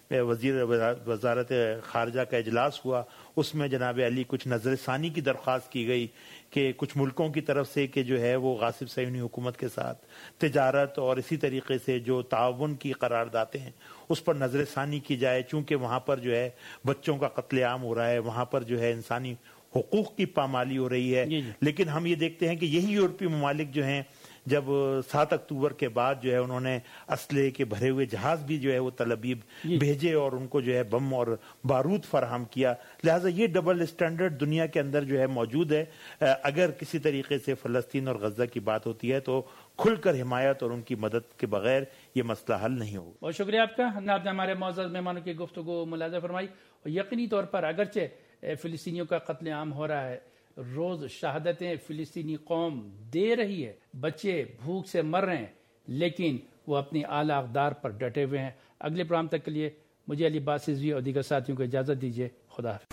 [SPEAKER 2] وزارت خارجہ کا اجلاس ہوا، اس میں جناب علی کچھ نظر ثانی کی درخواست کی گئی کہ کچھ ملکوں کی طرف سے کہ جو ہے وہ غاصب صہیونی حکومت کے ساتھ تجارت اور اسی طریقے سے جو تعاون کی قراردادیں ہیں اس پر نظر ثانی کی جائے، چونکہ وہاں پر جو ہے بچوں کا قتل عام ہو رہا ہے، وہاں پر جو ہے انسانی حقوق کی پامالی ہو رہی ہے۔ لیکن ہم یہ دیکھتے ہیں کہ یہی یورپی ممالک جو ہیں جب 7 اکتوبر کے بعد جو ہے انہوں نے اسلحے کے بھرے ہوئے جہاز بھی جو ہے وہ تل ابیب بھیجے اور ان کو جو ہے بم اور بارود فراہم کیا، لہٰذا یہ ڈبل اسٹینڈرڈ دنیا کے اندر جو ہے موجود ہے۔ اگر کسی طریقے سے فلسطین اور غزہ کی بات ہوتی ہے تو کھل کر حمایت اور ان کی مدد کے بغیر یہ مسئلہ حل نہیں ہوگا۔
[SPEAKER 9] بہت شکریہ آپ کا، آپ نے ہمارے معزز مہمانوں کی گفتگو ملاحظہ فرمائی، اور یقینی طور پر اگرچہ فلسطینیوں کا قتل عام ہو رہا ہے، روز شہادتیں فلسطینی قوم دے رہی ہے، بچے بھوک سے مر رہے ہیں، لیکن وہ اپنی اعلی اقدار پر ڈٹے ہوئے ہیں۔ اگلے پروگرام تک کے لیے مجھے علی باسزوی اور دیگر ساتھیوں کو اجازت دیجیے، خدا حافظ۔